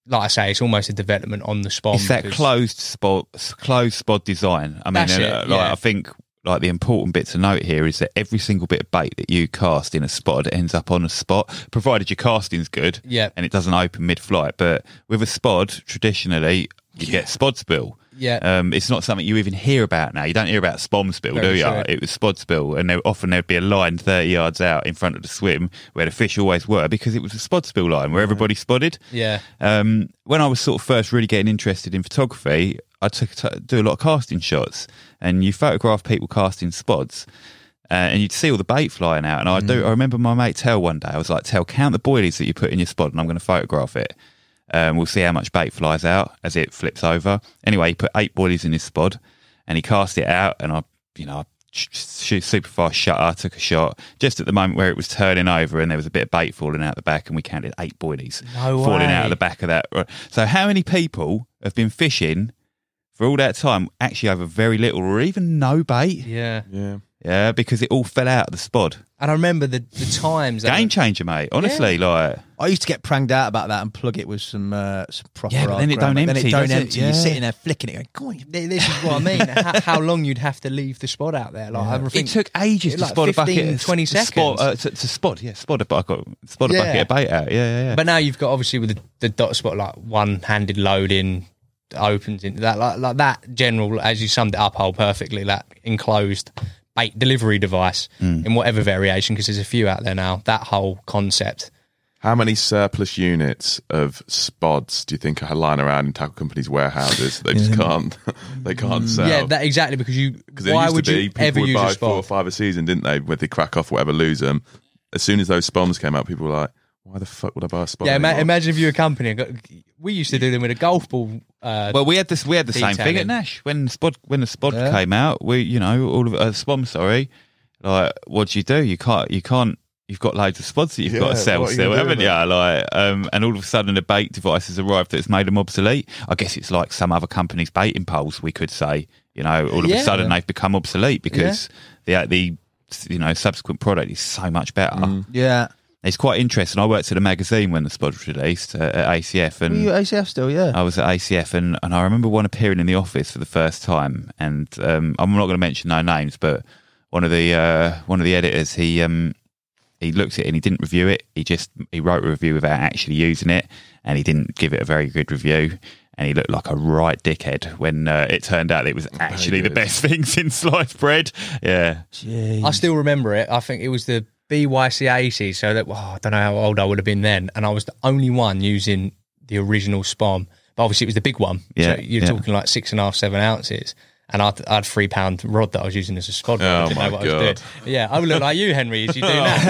like I say, it's almost a development on the spot. It's that closed spot, closed spot design. I mean, That's it, uh, like, yeah. I think like the important bit to note here is that every single bit of bait that you cast in a spot ends up on a spot, provided your casting's good, Yeah. and it doesn't open mid-flight. But with a spod, traditionally, you get spod spill. Yeah. Um, it's not something you even hear about now. You don't hear about spom spill, Very do you? true. It was spod spill, and there, often there'd be a line thirty yards out in front of the swim where the fish always were, because it was a spod spill line where everybody spotted. Yeah. Um, when I was sort of first really getting interested in photography, I took to do a lot of casting shots, and you photograph people casting spods, uh, and you'd see all the bait flying out. And I do. I remember my mate Tell one day. I was like, "Tell, count the boilies that you put in your spod, and I'm going to photograph it. Um, we'll see how much bait flies out as it flips over." Anyway, he put eight boilies in his spod, and he cast it out, and I, you know, I shoot super fast shutter, took a shot just at the moment where it was turning over, and there was a bit of bait falling out the back, and we counted eight boilies No falling way. out of the back of that. So how many people have been fishing for all that time actually over very little or even no bait? Yeah. Yeah. Yeah, because it all fell out of the spod. And I remember the, the times. that Game were- changer, mate. Honestly, like I used to get pranged out about that and plug it with some uh, some proper. Yeah, but then it hard don't ground, but empty, Then it don't does it? empty. Yeah. You're sitting there flicking it, going, "Go on, you Th- This is what I mean. how, how long you'd have to leave the spot out there? Like I it think took ages to like spot a bucket, fifteen, of- twenty to spot, seconds. uh, to, to spot, yeah, spot a bucket, spot a Yeah. bucket of bait out. Yeah, yeah, yeah. But now you've got obviously with the, the dot spot, like one-handed loading opens into that, like, like that general, as you summed it up, whole perfectly. That enclosed bait delivery device Mm. in whatever variation, because there's a few out there now. That whole concept. How many surplus units of spods do you think are lying around in tackle companies' warehouses that they just can't they can't sell? Yeah, that exactly, because you. Because it Why used would to be you people ever would use buy a four or spot? five a season, didn't they? Where they crack off, whatever, lose them. As soon as those spoms came out, people were like, "Why the fuck would I buy a spot?" Yeah, ima- anymore?" imagine if you were a company. and got- We used to do them with a golf ball. Uh, Well, we had this. We had the same thing detailing. at Nash when spod when the spod Yeah. came out. We, you know, all of uh, spom. Sorry, like what do you do? You can't. You can't. You've got loads of spods that you've got Yeah, to sell what are you still, gonna do haven't you? with Like, um, and all of a sudden, a bait device has arrived that's made them obsolete. I guess it's like some other companies' baiting poles. We could say, you know, all of Yeah. a sudden they've become obsolete because the the you know subsequent product is so much better. Mm. Yeah. It's quite interesting. I worked at a magazine when the spod was released uh, at A C F, Were and you at A C F still? Yeah. I was at A C F, and, and I remember one appearing in the office for the first time. And um, I'm not going to mention no names, but one of the uh, one of the editors, he um, he looked at it and he didn't review it. He just he wrote a review without actually using it, and he didn't give it a very good review. And he looked like a right dickhead when uh, it turned out it was actually the good. best thing since sliced bread. Yeah, I still remember it. I think it was the B Y C eighty, so that well, I don't know how old I would have been then, and I was the only one using the original spom. But obviously, it was the big one. Yeah, so you're yeah. talking like six and a half, seven ounces. And I had, I had three pound rod that I was using as a spod. rod. I Oh didn't my know what I was God. doing. Yeah, I would look like you, Henry, as you do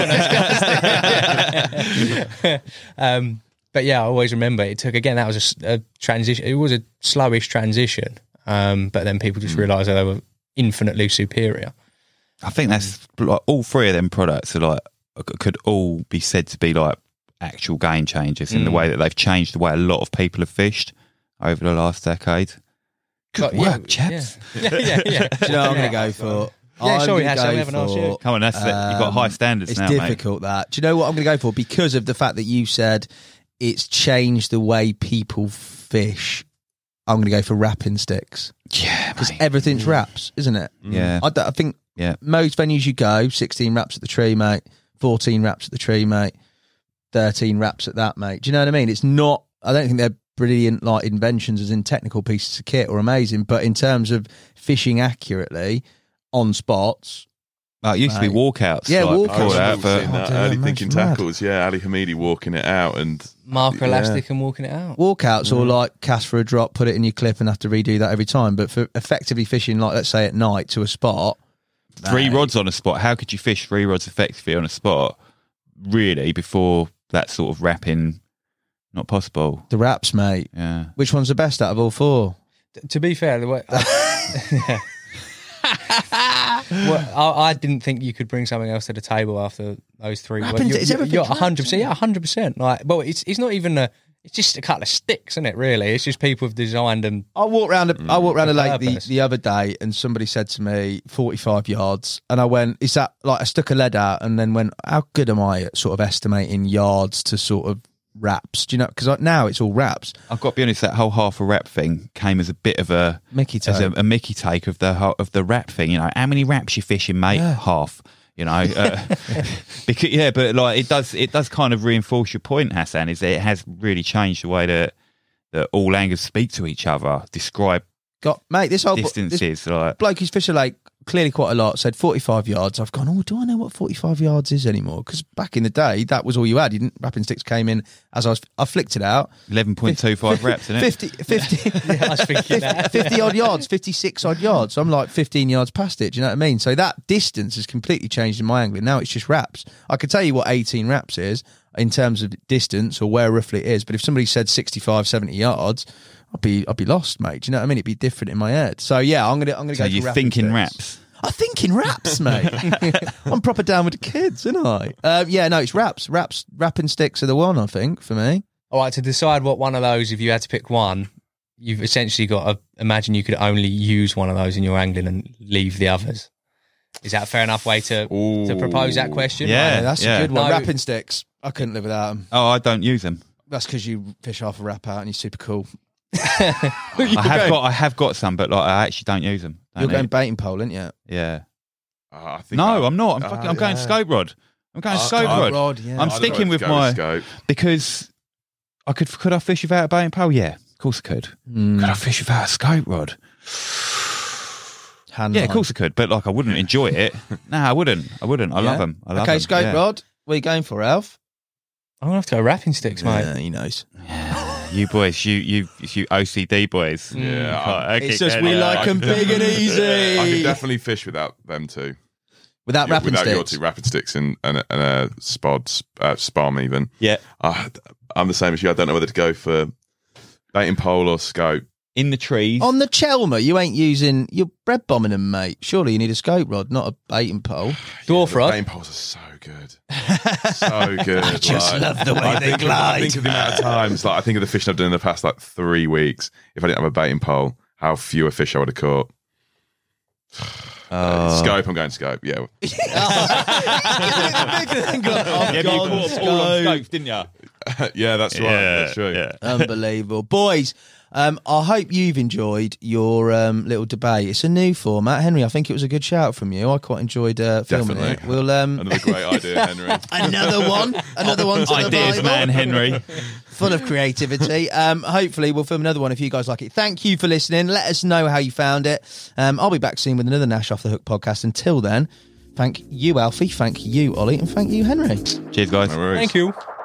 now. um, but yeah, I always remember it took again. That was a s- a, transition. It was a slowish transition, um, but then people just Hmm. realised that they were infinitely superior. I think that's like all three of them products are like could all be said to be like actual game changers in the Mm. way that they've changed the way a lot of people have fished over the last decade. Good But yeah, work, chaps. Yeah, yeah, yeah. yeah. Do you know what I'm going to go for? Yeah, I'm sorry, gonna Hassan, go we haven't asked for- you. Come on, that's it. You've got high Um, standards It's now, mate. difficult, that. Do you know what I'm going to go for? Because of the fact that you said it's changed the way people fish, I'm going to go for wrapping sticks. Yeah, Because mate. everything's wraps, isn't it? Yeah. I, don't- I think Yeah. most venues you go, sixteen wraps at the tree, mate, fourteen wraps at the tree, mate, thirteen wraps at that, mate. Do you know what I mean? It's not, I don't think they're brilliant like inventions as in technical pieces of kit or amazing, but in terms of fishing accurately on spots, Oh, it used to be Mate. walkouts. Yeah, like, walkouts. I before remember that, but seeing that Oh, dear, early man, thinking it's mad. tackles. Yeah, Ali Hamidi walking it out, and Marker Yeah. elastic and walking it out. walkouts or like cast for a drop, put it in your clip and have to redo that every time. But for effectively fishing, like let's say at night to a spot, three mate, rods on a spot. How could you fish three rods effectively on a spot? Really, before that sort of wrapping, not possible. the wraps, mate. Yeah. Which one's the best out of all four? T- to be fair, the way I, well, I, I didn't think you could bring something else to the table after those three. Well, Wrapping- you're, is everything you're wrapped, hundred percent, isn't yeah, hundred percent. Like, well, it's it's not even a. It's just a couple of sticks, isn't it? Really, it's just people have designed them. I walked around. A, I walked around a For lake the, purpose. the other day, and somebody said to me, "forty-five yards," and I went, "Is that like?" I stuck a lead out, and then went, "How good am I at sort of estimating yards to sort of raps. Do you know? Because now it's all raps. I've got to be honest. That whole half a rap thing came as a bit of a Mickey as take. a, a Mickey take of the whole- of the rap thing. You know, how many raps you fishing, mate? Yeah. Half. You know, uh, because yeah, but like it does it does kind of reinforce your point, Hassan. Is that it has really changed the way that that all languages speak to each other, describe Got mate. This whole distances. This like bloke who's fished a lake clearly quite a lot said forty-five yards. I've gone, oh, do I know what forty-five yards is anymore? Because back in the day, that was all you had. You didn't. Rapping sticks came in as I was. I flicked it out. eleven point two five reps, isn't it? fifty, fifty, Yeah, I was thinking that. fifty odd yards, fifty-six odd yards. So I'm like fifteen yards past it. Do you know what I mean? So that distance has completely changed in my angling. Now it's just wraps. I could tell you what eighteen wraps is in terms of distance or where roughly it is. But if somebody said sixty-five, seventy yards, I'd be I'd be lost, mate. Do you know what I mean? It'd be different in my head. So yeah, I'm gonna I'm gonna So go. you're for rapping thinking sticks. raps. I think in raps, mate. I'm proper down with the kids, isn't I? Uh, yeah, no, it's raps. Raps, rapping sticks are the one, I think, for me. All right, to decide what one of those, if you had to pick one, you've essentially got to imagine you could only use one of those in your angling and leave the others. Is that a fair enough way to, to propose that question? Yeah. Yeah, that's yeah. a good one. No. Rapping sticks. I couldn't live without them. Oh, I don't use them. That's because you fish half a rap out and you're super cool. I have got I have got some, but like I actually don't use them. Don't You're going need- baiting pole, aren't you? yeah. Uh, I think No, I- I'm not. I'm uh, fucking. I'm going yeah. scope rod. I'm going Uh, scope oh, rod. rod, yeah. I'm I don't sticking know with if to go my scope. because I could. Could I fish without a baiting pole? Yeah, of course I could. Mm. Could I fish without a scope rod? Hand Yeah, line. of course I could. But like, I wouldn't enjoy it. No, I wouldn't. I wouldn't. I Yeah. love them. I love Okay, them. scope yeah. rod. What are you going for, Alf? I'm going to have to go wrapping sticks, mate. Yeah, he knows. You boys, you you you O C D boys. Yeah, Can't- I- okay, It's just yeah, we yeah. like I 'em can big and definitely- easy. I can definitely fish without them too. Without Yeah, rapping without your sticks. two rapping sticks and and, a- and a spod, uh, spalm even. Yeah, Uh, I'm the same as you. I don't know whether to go for baiting pole or scope. in the trees. On the Chelmer, you ain't using, you're bread bombing them, mate. Surely you need a scope rod, not a baiting pole. Dwarf The rod. baiting poles are so good, so good. I just love the way I they think, glide. I think of the amount of times, like I think of the fishing I've done in the past like three weeks. If I didn't have a baiting pole, how fewer fish I would have caught. Oh. Scope, I'm going scope. Yeah, Yeah, you caught them all on scopes, didn't you? yeah, that's right. That's true. Yeah. Unbelievable. Boys, um, I hope you've enjoyed your um, little debate. It's a new format. Henry, I think it was a good shout from you. I quite enjoyed uh, filming Definitely. it. We'll um, Another great idea, Henry. another one. Another one to the Ideas, Bible. man, Henry. Full of creativity. Um, hopefully we'll film another one if you guys like it. Thank you for listening. Let us know how you found it. Um, I'll be back soon with another Nash Off the Hook podcast. Until then, thank you, Alfie. Thank you, Ollie. And thank you, Henry. Cheers, guys. No worries. Thank you.